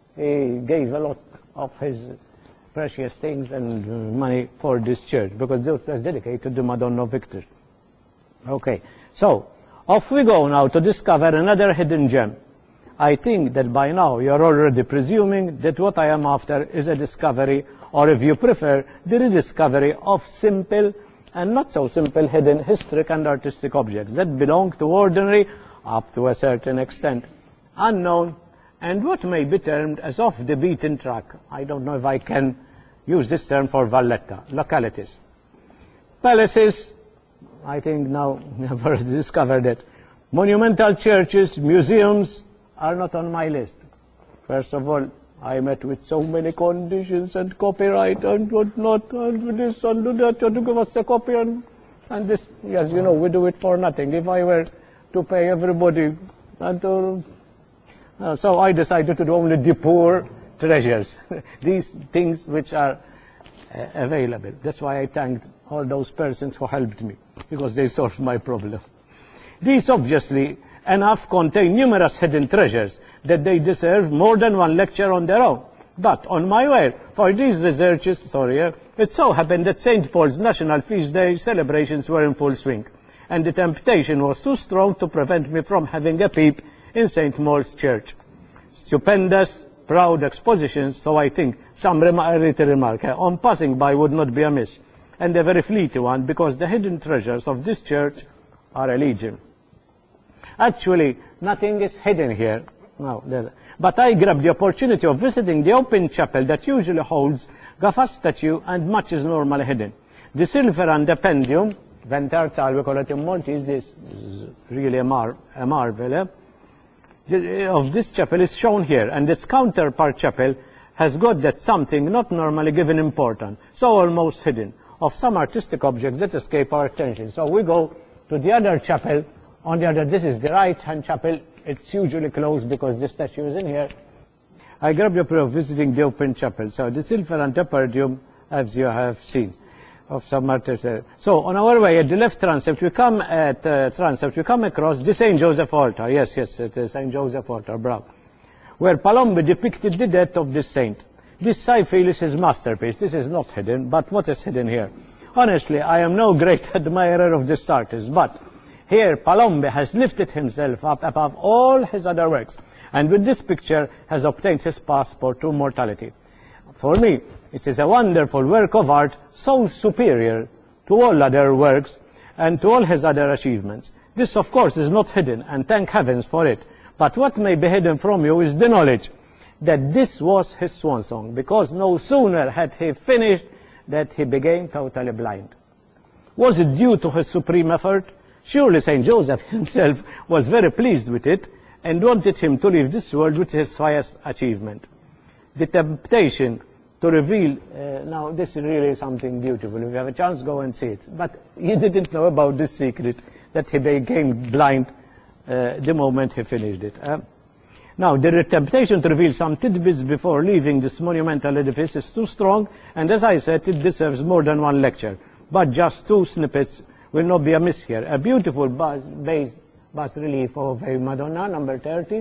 he gave a lot of his precious things and uh, money for this church, because it was dedicated to the Madonna of Victory. Okay, so off we go now to discover another hidden gem. I think that by now you're already presuming that what I am after is a discovery, or if you prefer, the rediscovery of simple and not so simple hidden historic and artistic objects that belong to ordinary, up to a certain extent, unknown, and what may be termed as off the beaten track. I don't know if I can use this term for Valletta, localities. Palaces, I think now we have already discovered it. Monumental churches, museums are not on my list. First of all, I met with so many conditions and copyright and whatnot, and this and that, to give us a copy, and, and this, yes, you know, we do it for nothing. If I were to pay everybody and to Uh, so I decided to do only the poor treasures, these things which are uh, available. That's why I thanked all those persons who helped me, because they solved my problem. These obviously enough contain numerous hidden treasures that they deserve more than one lecture on their own. But on my way for these researches, sorry, uh, it so happened that Saint Paul's National Feast Day celebrations were in full swing, and the temptation was too strong to prevent me from having a peep in Saint Paul's Church. Stupendous, proud expositions, so I think some little remark uh, on passing by would not be amiss, and a very fleeting one, because the hidden treasures of this church are a legion. Actually, nothing is hidden here. No, there. But I grabbed the opportunity of visiting the open chapel that usually holds Gaffa's statue, and much is normally hidden. The silver and the pendium, Ventartal, we call it in Maltese, this is really a, mar a marvel, eh? the, of this chapel is shown here, and its counterpart chapel has got that something not normally given importance, so almost hidden, of some artistic objects that escape our attention. So we go to the other chapel. On the other, this is the right-hand chapel. It's usually closed because the statue is in here. I grabbed the opportunity of visiting the open chapel. So the silver and the podium, as you have seen, of some artists. So on our way at the left transept, we come at uh, transept, we come across the Saint Joseph altar. Yes, yes, it is Saint Joseph altar, bravo. Where Palombi depicted the death of this saint. This, I feel, is his masterpiece. This is not hidden, but what is hidden here? Honestly, I am no great admirer of this artist, but here Palombi has lifted himself up above all his other works, and with this picture has obtained his passport to immortality. For me, it is a wonderful work of art, so superior to all other works and to all his other achievements. This, of course, is not hidden, and thank heavens for it. But what may be hidden from you is the knowledge that this was his swan song, because no sooner had he finished that he became totally blind. Was it due to his supreme effort? Surely Saint Joseph himself was very pleased with it and wanted him to leave this world with his highest achievement. The temptation to reveal, uh, now this is really something beautiful. If you have a chance, go and see it. But he didn't know about this secret, that he became blind uh, the moment he finished it. Uh, now, the temptation to reveal some tidbits before leaving this monumental edifice is too strong, and as I said, it deserves more than one lecture. But just two snippets will not be amiss here. A beautiful bas bas-relief of a Madonna, number thirteen.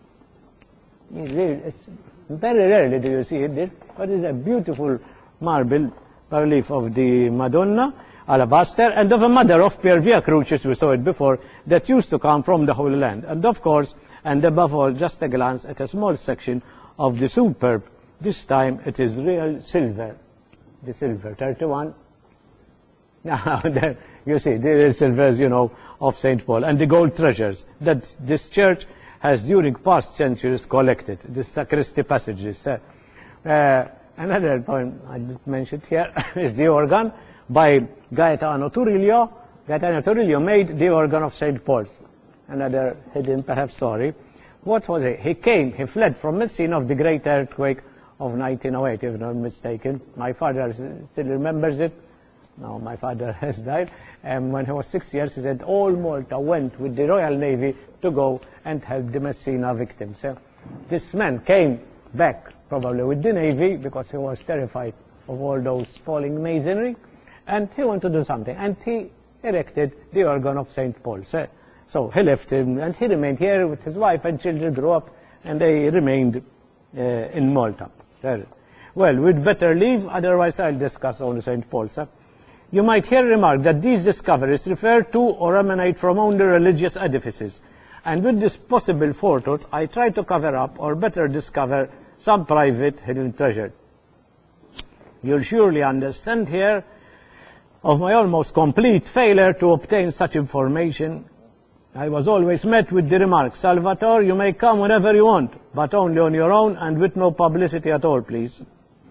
It's very rarely do you see it, but it's a beautiful marble relief of the Madonna, alabaster, and of a mother of pearl Via Crucis, we saw it before, that used to come from the Holy Land. And of course, and above all, just a glance at a small section of the superb, this time it is real silver, the silver, thirty-one. Now, there, you see, there is silvers, you know, of Saint Paul, and the gold treasures that this church has during past centuries collected, the sacristy passages. Uh, uh, another point I didn't mention here is the organ by Gaetano Turillo. Gaetano Turillo made the organ of Saint Paul's. Another hidden, perhaps, story. What was it? He came, he fled from the scene of the great earthquake of nineteen oh eight, if I'm not mistaken. My father still remembers it. Now, my father has died, and when he was six years, he said all Malta went with the Royal Navy to go and help the Messina victims. So this man came back, probably with the Navy, because he was terrified of all those falling masonry, and he wanted to do something, and he erected the organ of Saint Paul. So, so he left him, and he remained here with his wife and children, grew up, and they remained uh, in Malta. There. Well, we'd better leave, otherwise I'll discuss only Saint Paul's. So. You might here remark that these discoveries refer to or emanate from only religious edifices, and with this possible forethought, I try to cover up, or better discover, some private hidden treasure. You'll surely understand here of my almost complete failure to obtain such information. I was always met with the remark, Salvatore, you may come whenever you want, but only on your own and with no publicity at all, please.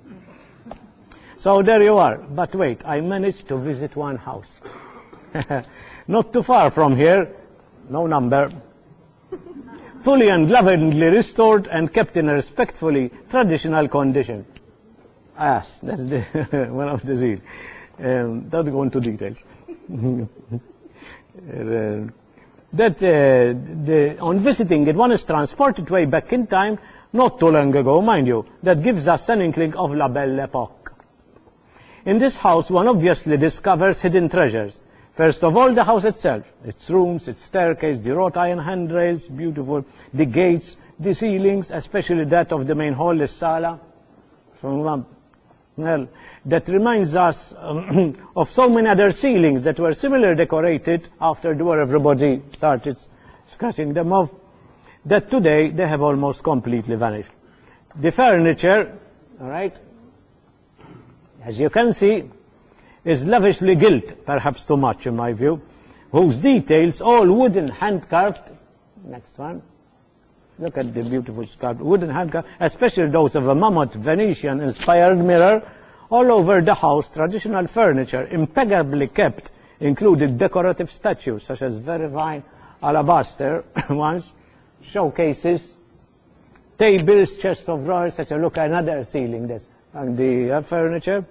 So there you are. But wait, I managed to visit one house. Not too far from here, no number. Fully and lovingly restored and kept in a respectfully traditional condition. Ah, that's the one of the real. Um, don't go into details. uh, that uh, the, on visiting it, one is transported way back in time, not too long ago, mind you, that gives us an inkling of La Belle Epoque. In this house, one obviously discovers hidden treasures. First of all, the house itself, its rooms, its staircase, the wrought iron handrails, beautiful, the gates, the ceilings, especially that of the main hall, the sala. Well, that reminds us um, of so many other ceilings that were similarly decorated after the war. Everybody started scratching them off, that today they have almost completely vanished. The furniture, all right, as you can see, is lavishly gilt, perhaps too much in my view, whose details, all wooden, hand-carved. Next one. Look at the beautiful sculpted wooden hand-carved, especially those of a mammoth Venetian-inspired mirror. All over the house, traditional furniture, impeccably kept, included decorative statues, such as very fine alabaster ones, showcases, tables, chests of drawers, such a look at another ceiling, this, and the uh, furniture.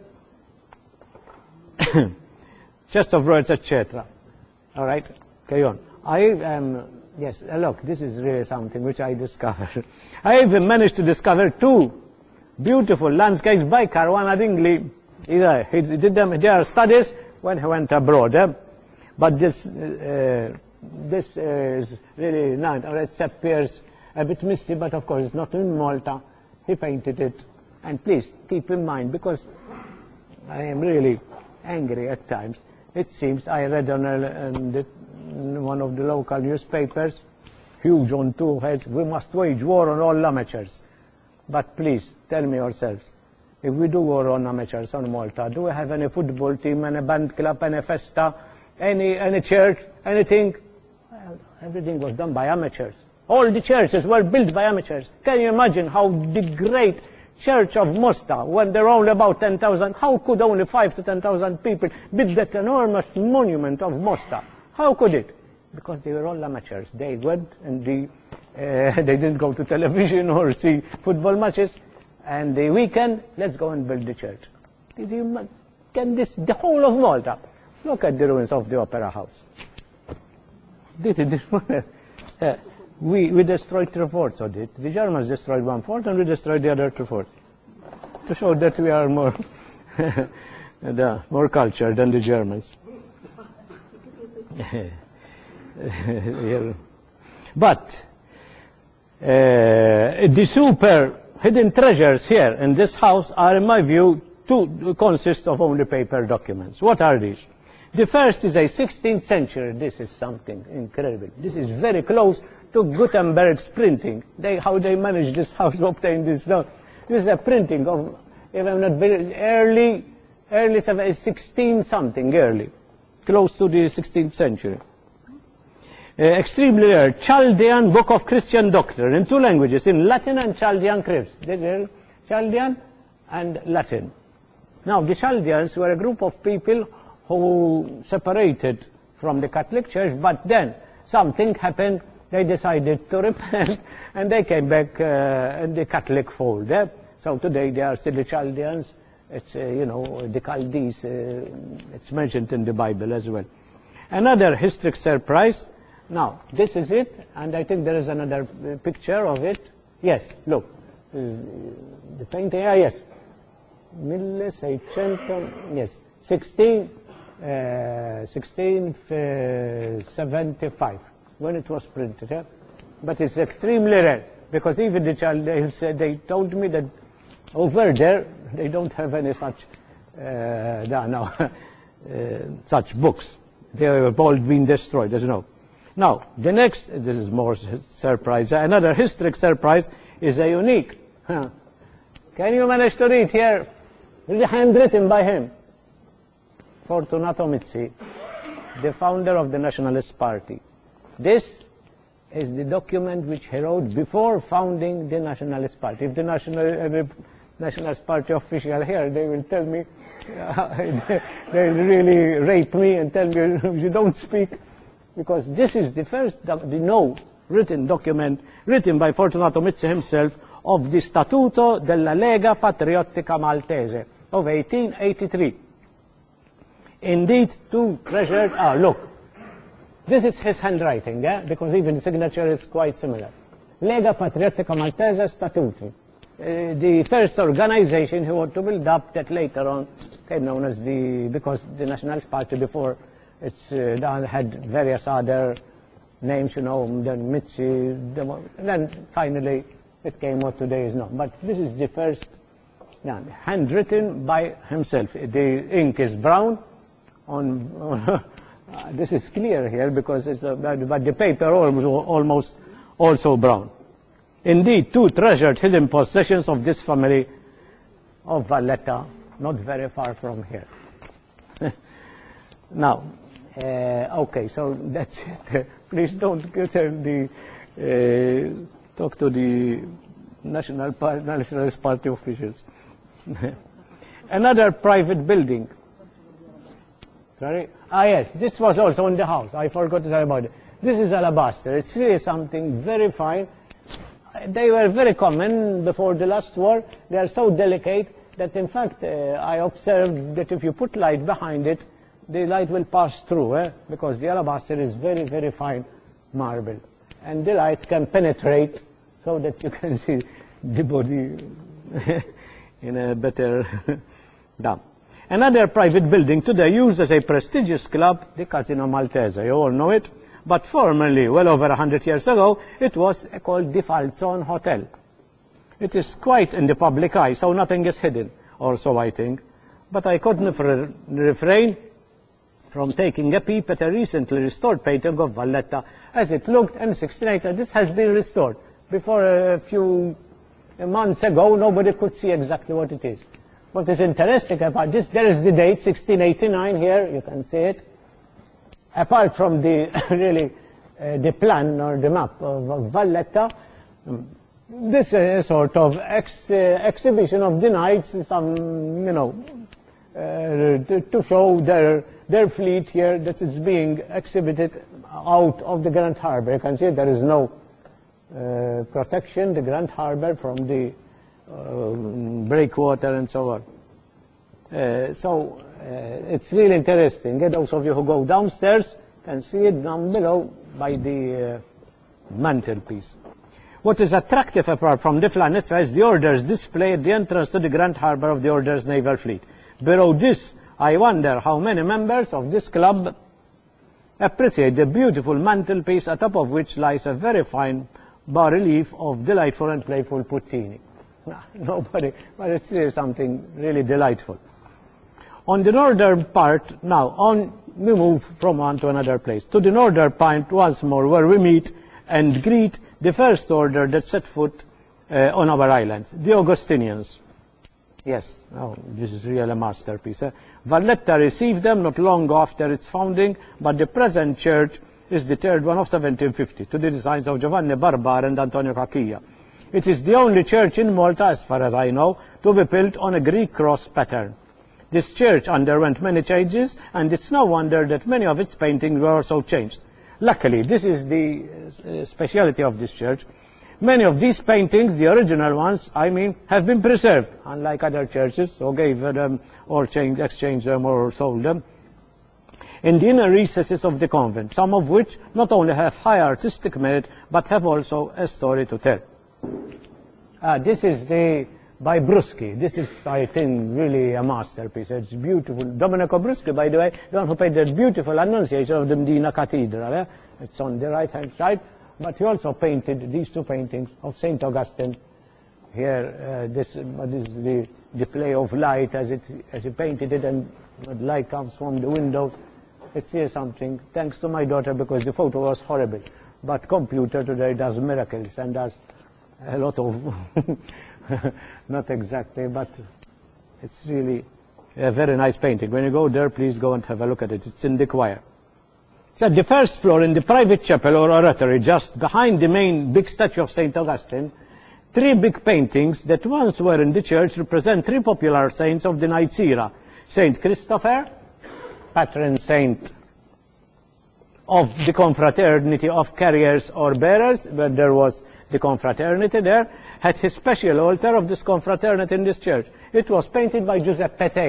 Chest of drawers, et cetera. All right, carry on. I am, yes, uh, look, this is really something which I discovered. I even managed to discover two beautiful landscapes by Caruana Dingley. He did them, their studies when he went abroad. Eh? But this, uh, this is really not, or it appears a bit misty, but of course it's not in Malta. He painted it. And please keep in mind, because I am really angry at times. It seems I read on, a, on, the, on one of the local newspapers, huge on two heads, we must wage war on all amateurs. But please, tell me yourselves, if we do war on amateurs on Malta, do we have any football team, any band club, any festa, any, any church, anything? Well, everything was done by amateurs. All the churches were built by amateurs. Can you imagine how the great Church of Mosta, when there were only about ten thousand, how could only five to ten thousand people build that enormous monument of Mosta? How could it? Because they were all amateurs. They went and the, uh, they didn't go to television or see football matches. And the weekend, let's go and build the church. Did you get this? The whole of Malta. Look at the ruins of the Opera House. This is this one. Uh, we, we destroyed three forts of it. The Germans destroyed one fort and we destroyed the other two forts. To show that we are more, the, more cultured than the Germans. But uh, the super hidden treasures here in this house are, in my view, two consist of only paper documents. What are these? The first is a sixteenth century. This is something incredible. This is very close to Gutenberg's printing. They, how they managed this house to obtain this. No, this is a printing of, if I'm not very early, early sixteen something, early, close to the sixteenth century. Uh, extremely rare, Chaldean Book of Christian Doctrine in two languages, in Latin and Chaldean crypts. Chaldean and Latin. Now, the Chaldeans were a group of people who separated from the Catholic Church, but then something happened. They decided to repent, and they came back uh, in the Catholic fold. Eh? So today they are still the Chaldeans. It's, uh, you know, the Chaldees. Uh, it's mentioned in the Bible as well. Another historic surprise. Now, this is it, and I think there is another uh, picture of it. Yes, look. Uh, the painting, ah, yes. mille seicento, yes, sixteen, uh, sixteen seventy-five, when it was printed. Yeah? But it's extremely rare, because even the child, they, said, they told me that over there, they don't have any such, uh, no, no, uh, such books. They have all been destroyed, as you know. Now, the next, this is more surprise, another historic surprise is a unique. Huh. Can you manage to read here? Really handwritten by him. Fortunato Mizzi, the founder of the Nationalist Party. This is the document which he wrote before founding the Nationalist Party. If the National, uh, Nationalist Party official here, they will tell me, uh, they will really rape me and tell me you don't speak. Because this is the first, the no written document written by Fortunato Mizzi himself of the Statuto della Lega Patriottica Maltese of eighteen eighty-three. Indeed, two treasured, ah, look, This is his handwriting, yeah? Because even the signature is quite similar. Lega Patriottica Maltesa Statuti. Uh, the first organization who wanted to build up that later on came known as the, because the Nationalist Party before it's uh, done, had various other names, you know, then Mitzi, the, then finally it came what today is known. But this is the first, yeah, handwritten by himself. The ink is brown. On, on this is clear here because it's, uh, but the paper almost, almost also brown. Indeed, two treasured hidden possessions of this family of Valletta, not very far from here. Now, uh, okay, so that's it. Please don't get the uh, talk to the National Par Nationalist Party officials. Another private building. Sorry. Ah, yes, this was also in the house. I forgot to tell about it. This is alabaster. It's really something very fine. They were very common before the last war. They are so delicate that, in fact, uh, I observed that if you put light behind it, the light will pass through, eh? Because the alabaster is very, very fine marble. And the light can penetrate so that you can see the body in a better dam. Another private building today used as a prestigious club, the Casino Maltese. You all know it. But formerly, well over a hundred years ago, it was called the Falzon Hotel. It is quite in the public eye, so nothing is hidden, or so I think. But I couldn't refrain from taking a peep at a recently restored painting of Valletta as it looked in sixteen eighty. This has been restored. Before a few months ago, nobody could see exactly what it is. What is interesting about this, there is the date, sixteen eighty-nine here, you can see it. Apart from the really uh, the plan or the map of, of Valletta, um, this is a sort of ex, uh, exhibition of the knights, some, you know, uh, to, to show their their fleet here that is being exhibited out of the Grand Harbor. You can see there is no uh, protection, the Grand Harbor from the uh, breakwater and so on. Uh, so uh, it's really interesting. Those of you who go downstairs can see it down below by the uh, mantelpiece. What is attractive apart from the planet is the orders displayed at the entrance to the Grand Harbor of the Order's naval fleet. Below this, I wonder how many members of this club appreciate the beautiful mantelpiece at top of which lies a very fine bas-relief of delightful and playful Puccini. Nobody, but it's really something really delightful. On the northern part, now, on, we move from one to another place. To the northern point, once more, where we meet and greet the first order that set foot uh, on our islands, the Augustinians. Yes, oh, this is really a masterpiece. Eh? Valletta received them not long after its founding, but the present church is the third one of seventeen fifty, to the designs of Giovanni Barbar and Antonio Cacchia. It is the only church in Malta, as far as I know, to be built on a Greek cross pattern. This church underwent many changes, and it's no wonder that many of its paintings were also changed. Luckily, this is the uh, speciality of this church. Many of these paintings, the original ones, I mean, have been preserved, unlike other churches, or gave them, or changed, exchanged them, or sold them, in the inner recesses of the convent, some of which not only have high artistic merit, but have also a story to tell. Uh, this is the by Bruschi. This is, I think, really a masterpiece. It's beautiful. Domenico Bruschi, by the way, the one who painted that beautiful Annunciation of the Medina Cathedral. Eh? It's on the right-hand side. But he also painted these two paintings of Saint Augustine. Here, uh, this, uh, this is the, the play of light as, it, as he painted it, and the light comes from the windows. It's here something, thanks to my daughter, because the photo was horrible. But computer today does miracles and does a lot of... Not exactly, but it's really a very nice painting. When you go there, please go and have a look at it. It's in the choir. So the first floor, in the private chapel or oratory, just behind the main big statue of Saint Augustine, three big paintings that once were in the church represent three popular saints of the Knights era. Saint Christopher, patron saint of the confraternity of carriers or bearers, where there was the confraternity there, had his special altar of this confraternity in this church. It was painted by Giuseppe Tei.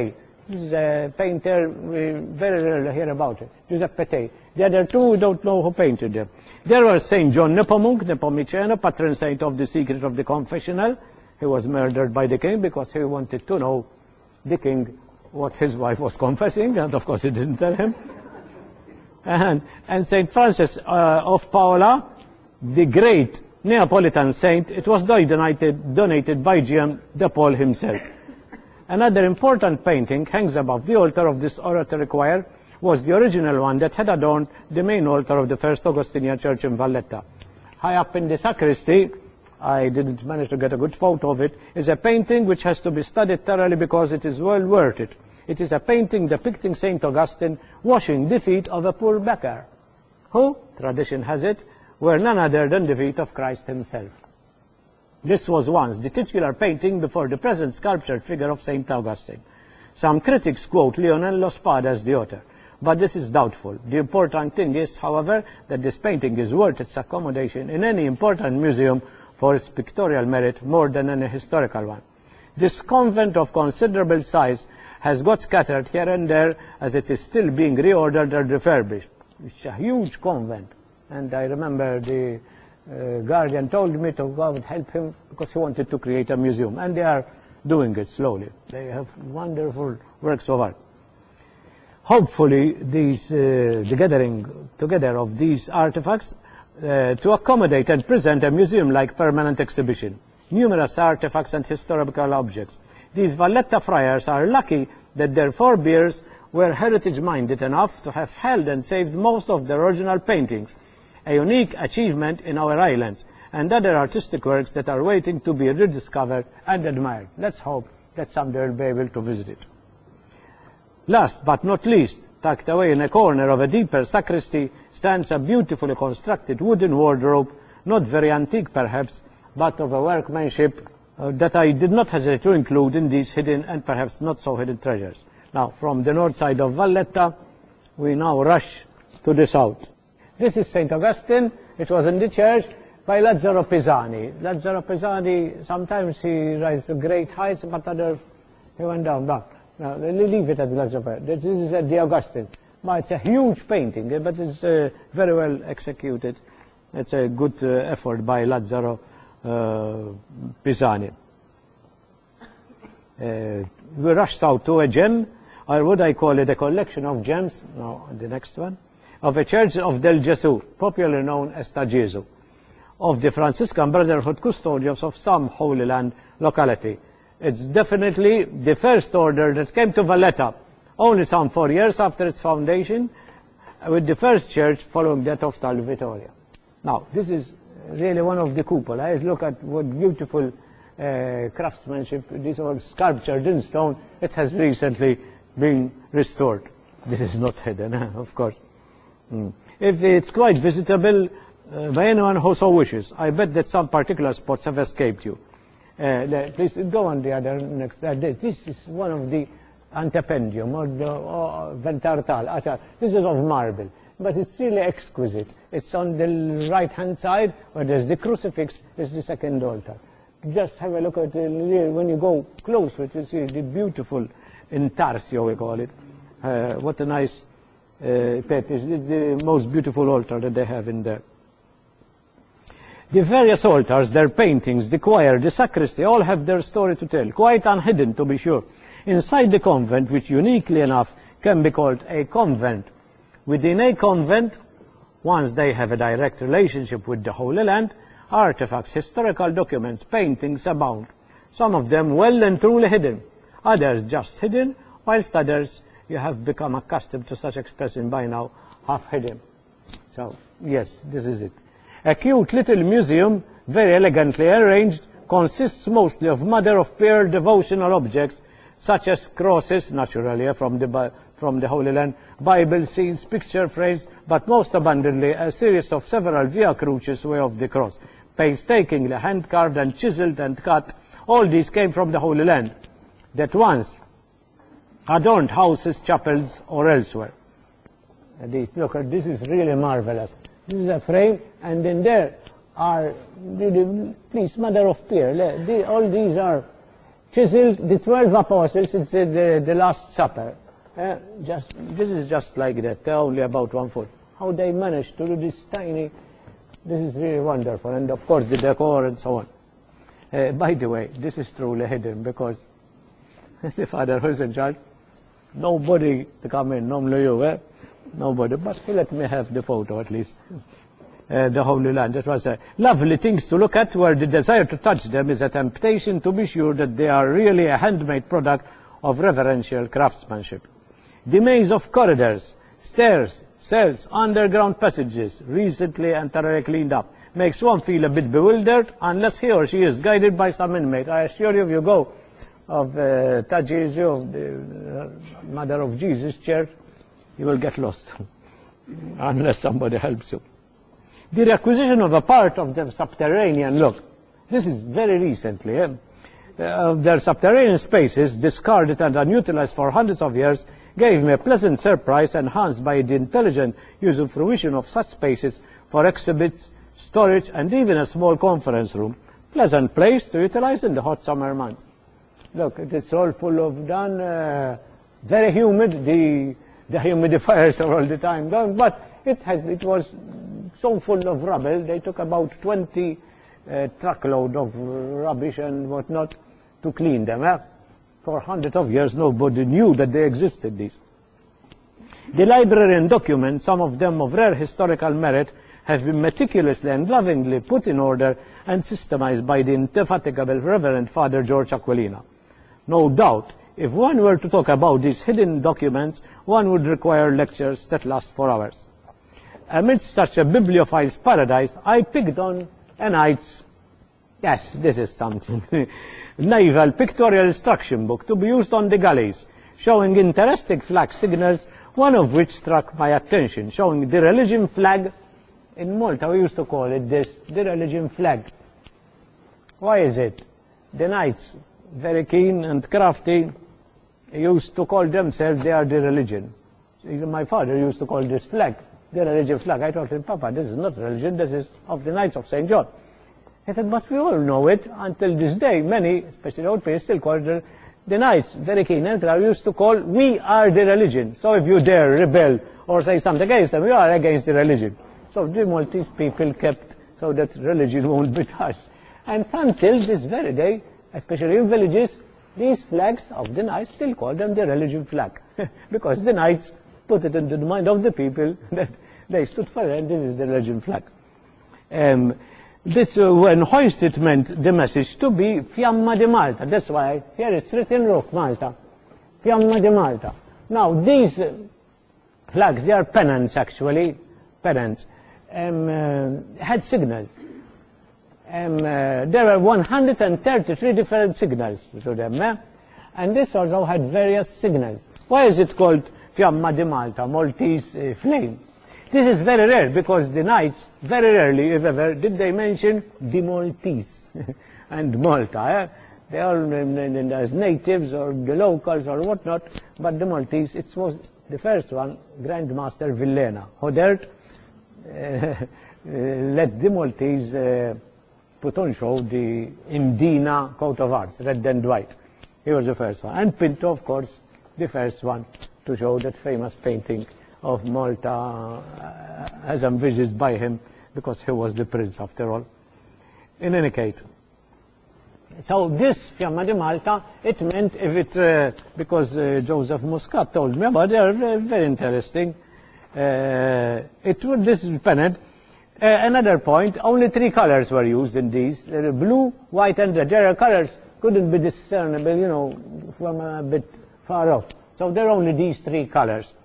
This is a painter, we very rarely hear about it. Giuseppe Tei. The other two, we don't know who painted them. There was Saint John Nepomuk, Nepomuceno, patron saint of the secret of the confessional. He was murdered by the king because he wanted to know the king what his wife was confessing, and of course he didn't tell him. And, and Saint Francis uh, of Paola, the great Neapolitan saint, it was donated, donated by G M de Paul himself. Another important painting hangs above the altar of this oratory choir was the original one that had adorned the main altar of the First Augustinian Church in Valletta. High up in the sacristy, I didn't manage to get a good photo of it, is a painting which has to be studied thoroughly because it is well worth it. It is a painting depicting Saint Augustine washing the feet of a poor beggar, who, tradition has it, were none other than the feet of Christ himself. This was once the titular painting before the present sculptured figure of Saint Augustine. Some critics quote Leonello Spada as the author, but this is doubtful. The important thing is, however, that this painting is worth its accommodation in any important museum for its pictorial merit more than any historical one. This convent of considerable size has got scattered here and there as it is still being reordered and refurbished. It's a huge convent, and I remember the uh, guardian told me to go and help him because he wanted to create a museum, and they are doing it slowly. They have wonderful works of art. Hopefully, these, uh, the gathering together of these artifacts uh, to accommodate and present a museum-like permanent exhibition. Numerous artifacts and historical objects. These Valletta friars are lucky that their forebears were heritage-minded enough to have held and saved most of their original paintings, a unique achievement in our islands, and other artistic works that are waiting to be rediscovered and admired. Let's hope that someday we'll be able to visit it. Last but not least, tucked away in a corner of a deeper sacristy, stands a beautifully constructed wooden wardrobe, not very antique perhaps, but of a workmanship uh, that I did not hesitate to include in these hidden and perhaps not so hidden treasures. Now, from the north side of Valletta, we now rush to the south. This is Saint Augustine. It was in the church by Lazzaro Pisani. Lazzaro Pisani, sometimes he rises to great heights, but others he went down. Now, now leave it at Lazzaro. This is at the Augustine. But it's a huge painting, but it's uh, very well executed. It's a good uh, effort by Lazzaro uh, Pisani. Uh, we rush south to a gem, or would I call it a collection of gems? No, the next one. Of a church of Del Gesù, popularly known as Ta Gesù, of the Franciscan Brotherhood custodians of some Holy Land locality. It's definitely the first order that came to Valletta, only some four years after its foundation, with the first church following that of Tal Vittoria. Now, this is really one of the cupola. Look at what beautiful uh, craftsmanship. This was sculptured in stone. It has recently been restored. This is not hidden, of course. Mm. If it's quite visitable uh, by anyone who so wishes, I bet that some particular spots have escaped you. Uh, please go on the other next. Uh, this is one of the Antependium or the or Ventartal. This is of marble, but it's really exquisite. It's on the right-hand side where there's the crucifix. Is the second altar. Just have a look at it. When you go close to it, you see the beautiful intarsio, we call it. Uh, what a nice uh, pet. It's the most beautiful altar that they have in there. The various altars, their paintings, the choir, the sacristy, all have their story to tell, quite unhidden to be sure. Inside the convent, which uniquely enough can be called a convent, within a convent, once they have a direct relationship with the Holy Land, artifacts, historical documents, paintings abound, some of them well and truly hidden, others just hidden, whilst others you have become accustomed to such expression by now, half hidden. So, yes, this is it. A cute little museum, very elegantly arranged, consists mostly of mother-of-pearl devotional objects, such as crosses, naturally from the, from the Holy Land, Bible scenes, picture frames, but most abundantly a series of several via crucis way of the cross, painstakingly hand-carved and chiseled and cut. All these came from the Holy Land, that once adorned houses, chapels, or elsewhere. These, look, this is really marvelous. This is a frame, and then there are, please, mother of pearl. All these are chiseled the twelve apostles. It's uh, the, the Last Supper. Uh, just this is just like that. They're only about one foot. How they managed to do this tiny? This is really wonderful. And of course the decor and so on. Uh, by the way, this is truly hidden because the Father who's in charge, nobody to come in. Normally you, eh? Nobody. But he let me have the photo at least. Uh, the Holy Land. It was uh, lovely things to look at, where the desire to touch them is a temptation to be sure that they are really a handmade product of reverential craftsmanship. The maze of corridors, stairs, cells, underground passages, recently and thoroughly cleaned up, makes one feel a bit bewildered unless he or she is guided by some inmate. I assure you, if you go of uh, Tajiz, of the uh, Mother of Jesus Church, you will get lost unless somebody helps you. The requisition of a part of the subterranean, look, this is very recently, eh? uh, their subterranean spaces, discarded and unutilized for hundreds of years, gave me a pleasant surprise, enhanced by the intelligent use of fruition of such spaces for exhibits, storage, and even a small conference room. Pleasant place to utilize in the hot summer months. Look, it's all full of done, uh, very humid. The, the humidifiers are all the time going, but it had, it was so full of rubble. They took about twenty uh, truckload of rubbish and whatnot to clean them. Eh? For hundreds of years, nobody knew that they existed, these. The library and documents, some of them of rare historical merit, have been meticulously and lovingly put in order and systemized by the indefatigable Reverend Father George Aquilina. No doubt, if one were to talk about these hidden documents, one would require lectures that last for hours. Amidst such a bibliophile's paradise, I picked on a knight's, yes, this is something, naval pictorial instruction book to be used on the galleys, showing interesting flag signals, one of which struck my attention, showing the religion flag. In Malta, we used to call it this, the religion flag. Why is it? The knights, very keen and crafty, used to call themselves, they are the religion. Even my father used to call this flag the religion flag. I told him, Papa, this is not religion, this is of the Knights of Saint John. He said, but we all know it. Until this day, many, especially old people, still call the, the Knights, very keen and are used to call, we are the religion. So if you dare rebel or say something against them, you are against the religion. So the Maltese people kept so that religion won't be touched. And until this very day, especially in villages, these flags of the Knights still call them the religion flag. Because the Knights put it into the mind of the people that they stood for it, and this is the religion flag. Um, this, uh, when hoisted, meant the message to be Fiamma di Malta. That's why here it's written Rock Malta. Fiamma di Malta. Now, these uh, flags, they are pennants actually, pennants, um, uh, had signals. Um, uh, there were one hundred thirty-three different signals to them, eh? And this also had various signals. Why is it called Fiamma di Malta, Maltese uh, flame? This is very rare because the Knights, very rarely, if ever, did they mention the Maltese and Malta. Eh? They are um, as natives or the locals or whatnot, but the Maltese, it was the first one, Grandmaster Villena, who dared uh, let the Maltese uh, put on show the Indina coat of arms, red and white. He was the first one. And Pinto, of course, the first one to show that famous painting of Malta uh, as envisaged by him, because he was the prince after all. In any case, so this Fiamma di Malta, it meant if it, uh, because uh, Joseph Muscat told me about it, they are uh, very interesting. Uh, it would, this is pennant. Uh, another point, only three colors were used in these. There are blue, white, and red. There are colors couldn't be discernible, you know, from a bit far off. So there are only these three colors.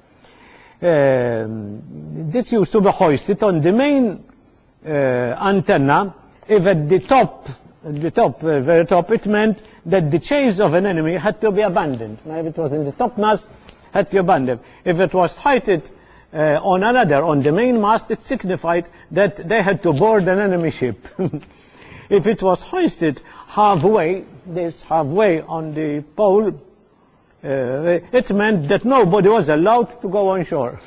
Um, this used to be hoisted on the main uh, antenna. If at the top, at the top, uh, very top, it meant that the chase of an enemy had to be abandoned. Now, if it was in the topmast, had to be abandoned. If it was heighted uh, on another, on the main mast, it signified that they had to board an enemy ship. If it was hoisted halfway, this halfway on the pole, Uh, it meant that nobody was allowed to go on shore.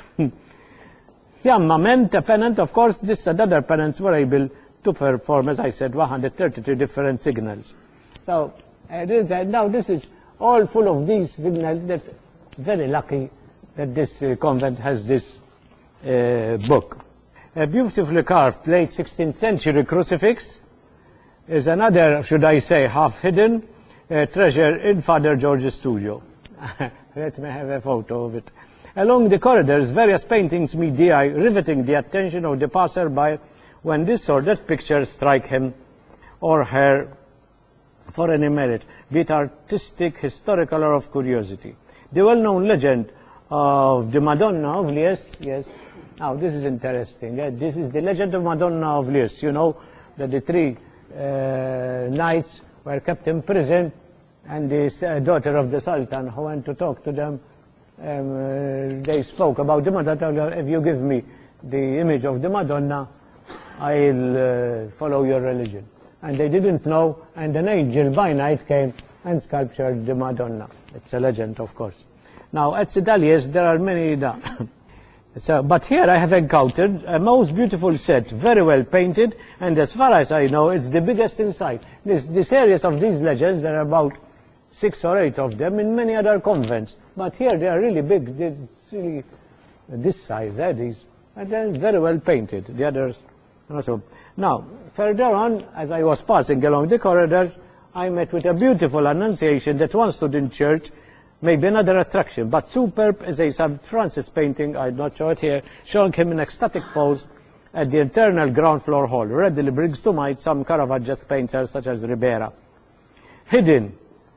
Fiamma meant a pennant. Of course, this and other pennants were able to perform, as I said, one hundred thirty-three different signals. So, And uh, now this is all full of these signals. That very lucky that this uh, convent has this uh, book. A beautifully carved late sixteenth century crucifix is another, should I say, half-hidden uh, treasure in Father George's studio. Let me have a photo of it. Along the corridors, various paintings meet the eye, riveting the attention of the passer-by when this or that picture strike him or her for any merit, be it artistic, historical, or of curiosity. The well-known legend of the Madonna of Lies, yes, now this is interesting. Yeah, this is the legend of Madonna of Lies. You know that the three uh, knights were kept in prison, and the uh, daughter of the Sultan who went to talk to them, um, uh, they spoke about the Madonna. If you give me the image of the Madonna, I'll uh, follow your religion. And they didn't know, and an angel by night came and sculptured the Madonna. It's a legend, of course. Now, at Cedaliers, there are many... so, but here I have encountered a most beautiful set, very well painted, and as far as I know, it's the biggest in sight. This, the series of these legends, there are about six or eight of them in many other convents. But here they are really big. They're really this size, eh, these. And they're very well painted. The others also. Now, further on, as I was passing along the corridors, I met with a beautiful Annunciation that once stood in church, maybe another attraction, but superb is a Saint Francis painting, I'm not sure it here, showing him in ecstatic pose at the internal ground floor hall. Readily brings to mind some Caravaggian painters such as Ribera. Hidden,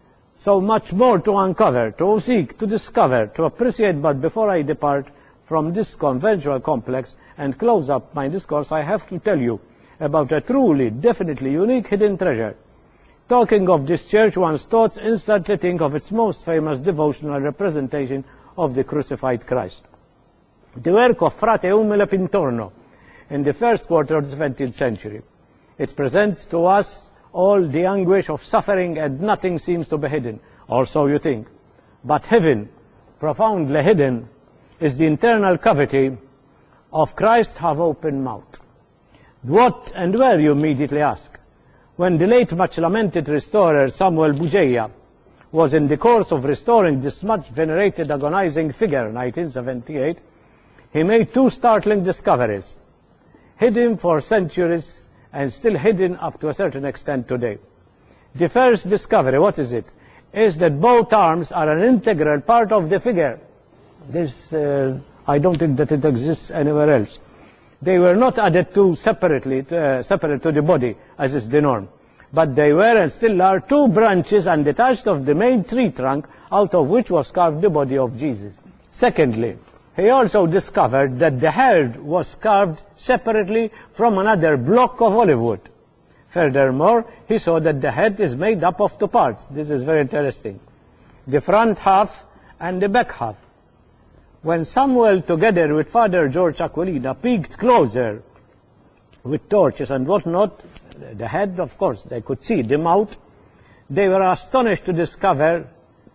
so much more to uncover, to seek, to discover, to appreciate, but before I depart from this conventual complex and close up my discourse, I have to tell you about a truly, definitely unique hidden treasure. Talking of this church, one's thoughts instantly think of its most famous devotional representation of the crucified Christ. The work of Frate Umile Pintorno in the first quarter of the seventeenth century. It presents to us all the anguish of suffering, and nothing seems to be hidden, or so you think. But heaven, profoundly hidden, is the internal cavity of Christ's half-open mouth. What and where, you immediately ask? When the late much lamented restorer Samuel Bugeja was in the course of restoring this much venerated agonizing figure in nineteen seventy-eight, he made two startling discoveries, hidden for centuries and still hidden up to a certain extent today. The first discovery, what is it? Is that both arms are an integral part of the figure. This, uh, I don't think that it exists anywhere else. They were not added to separately, uh, separate to the body, as is the norm. But they were and still are two branches and detached of the main tree trunk, out of which was carved the body of Jesus. Secondly, he also discovered that the head was carved separately from another block of olive wood. Furthermore, he saw that the head is made up of two parts. This is very interesting. The front half and the back half. When Samuel, together with Father George Aquilina, peeked closer with torches and whatnot, the head, of course, they could see the mouth, they were astonished to discover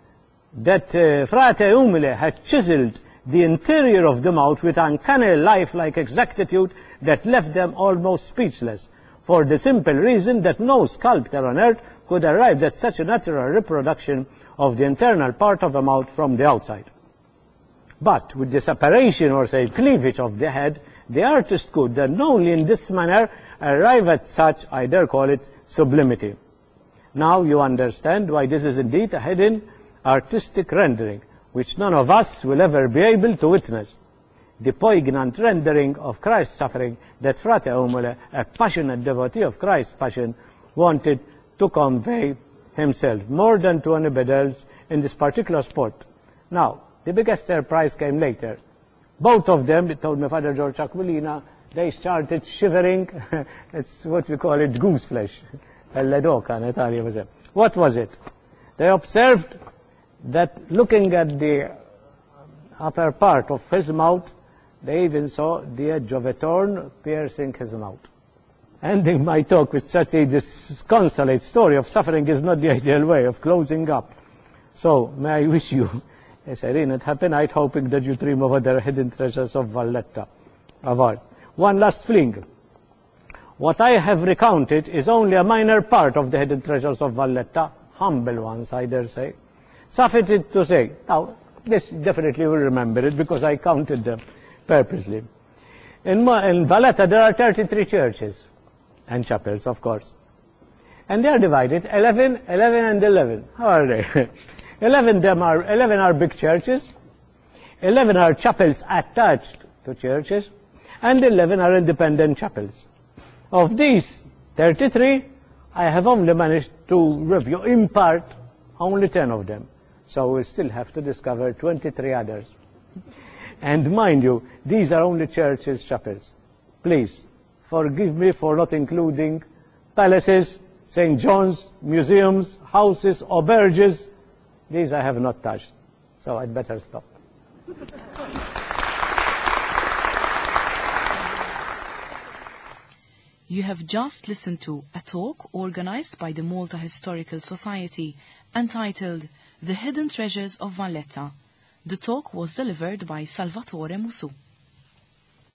that uh, Frate Umile had chiseled the interior of the mouth with uncanny lifelike exactitude that left them almost speechless, for the simple reason that no sculptor on earth could arrive at such a natural reproduction of the internal part of the mouth from the outside. But with the separation, or say cleavage, of the head, the artist could, and only in this manner, arrive at such, I dare call it, sublimity. Now you understand why this is indeed a hidden artistic rendering, which none of us will ever be able to witness. The poignant rendering of Christ's suffering that Frate Umile, a passionate devotee of Christ's passion, wanted to convey himself, more than to anybody else in this particular spot. Now, the biggest surprise came later. Both of them, it told me Father George Aquilina, they started shivering. It's what we call it goose flesh. What was it? They observed that looking at the upper part of his mouth, they even saw the edge of a thorn piercing his mouth. Ending my talk with such a disconsolate story of suffering is not the ideal way of closing up. So, may I wish you a serene and happy night, hoping that you dream of other hidden treasures of Valletta, of ours. One last fling. What I have recounted is only a minor part of the hidden treasures of Valletta, humble ones, I dare say. Suffice it to say, now, this definitely will remember it because I counted them purposely. In, in Valletta, there are thirty-three churches and chapels, of course. And they are divided, eleven, eleven and eleven. How are they? eleven, them are, eleven are big churches, eleven are chapels attached to churches, and eleven are independent chapels. Of these thirty-three, I have only managed to review, in part, only ten of them. So we still have to discover twenty-three others. And mind you, these are only churches, chapels. Please, forgive me for not including palaces, Saint John's, museums, houses, auberges. These I have not touched. So I'd better stop. You have just listened to a talk organized by the Malta Historical Society entitled The Hidden Treasures of Valletta. The talk was delivered by Salvatore Musu.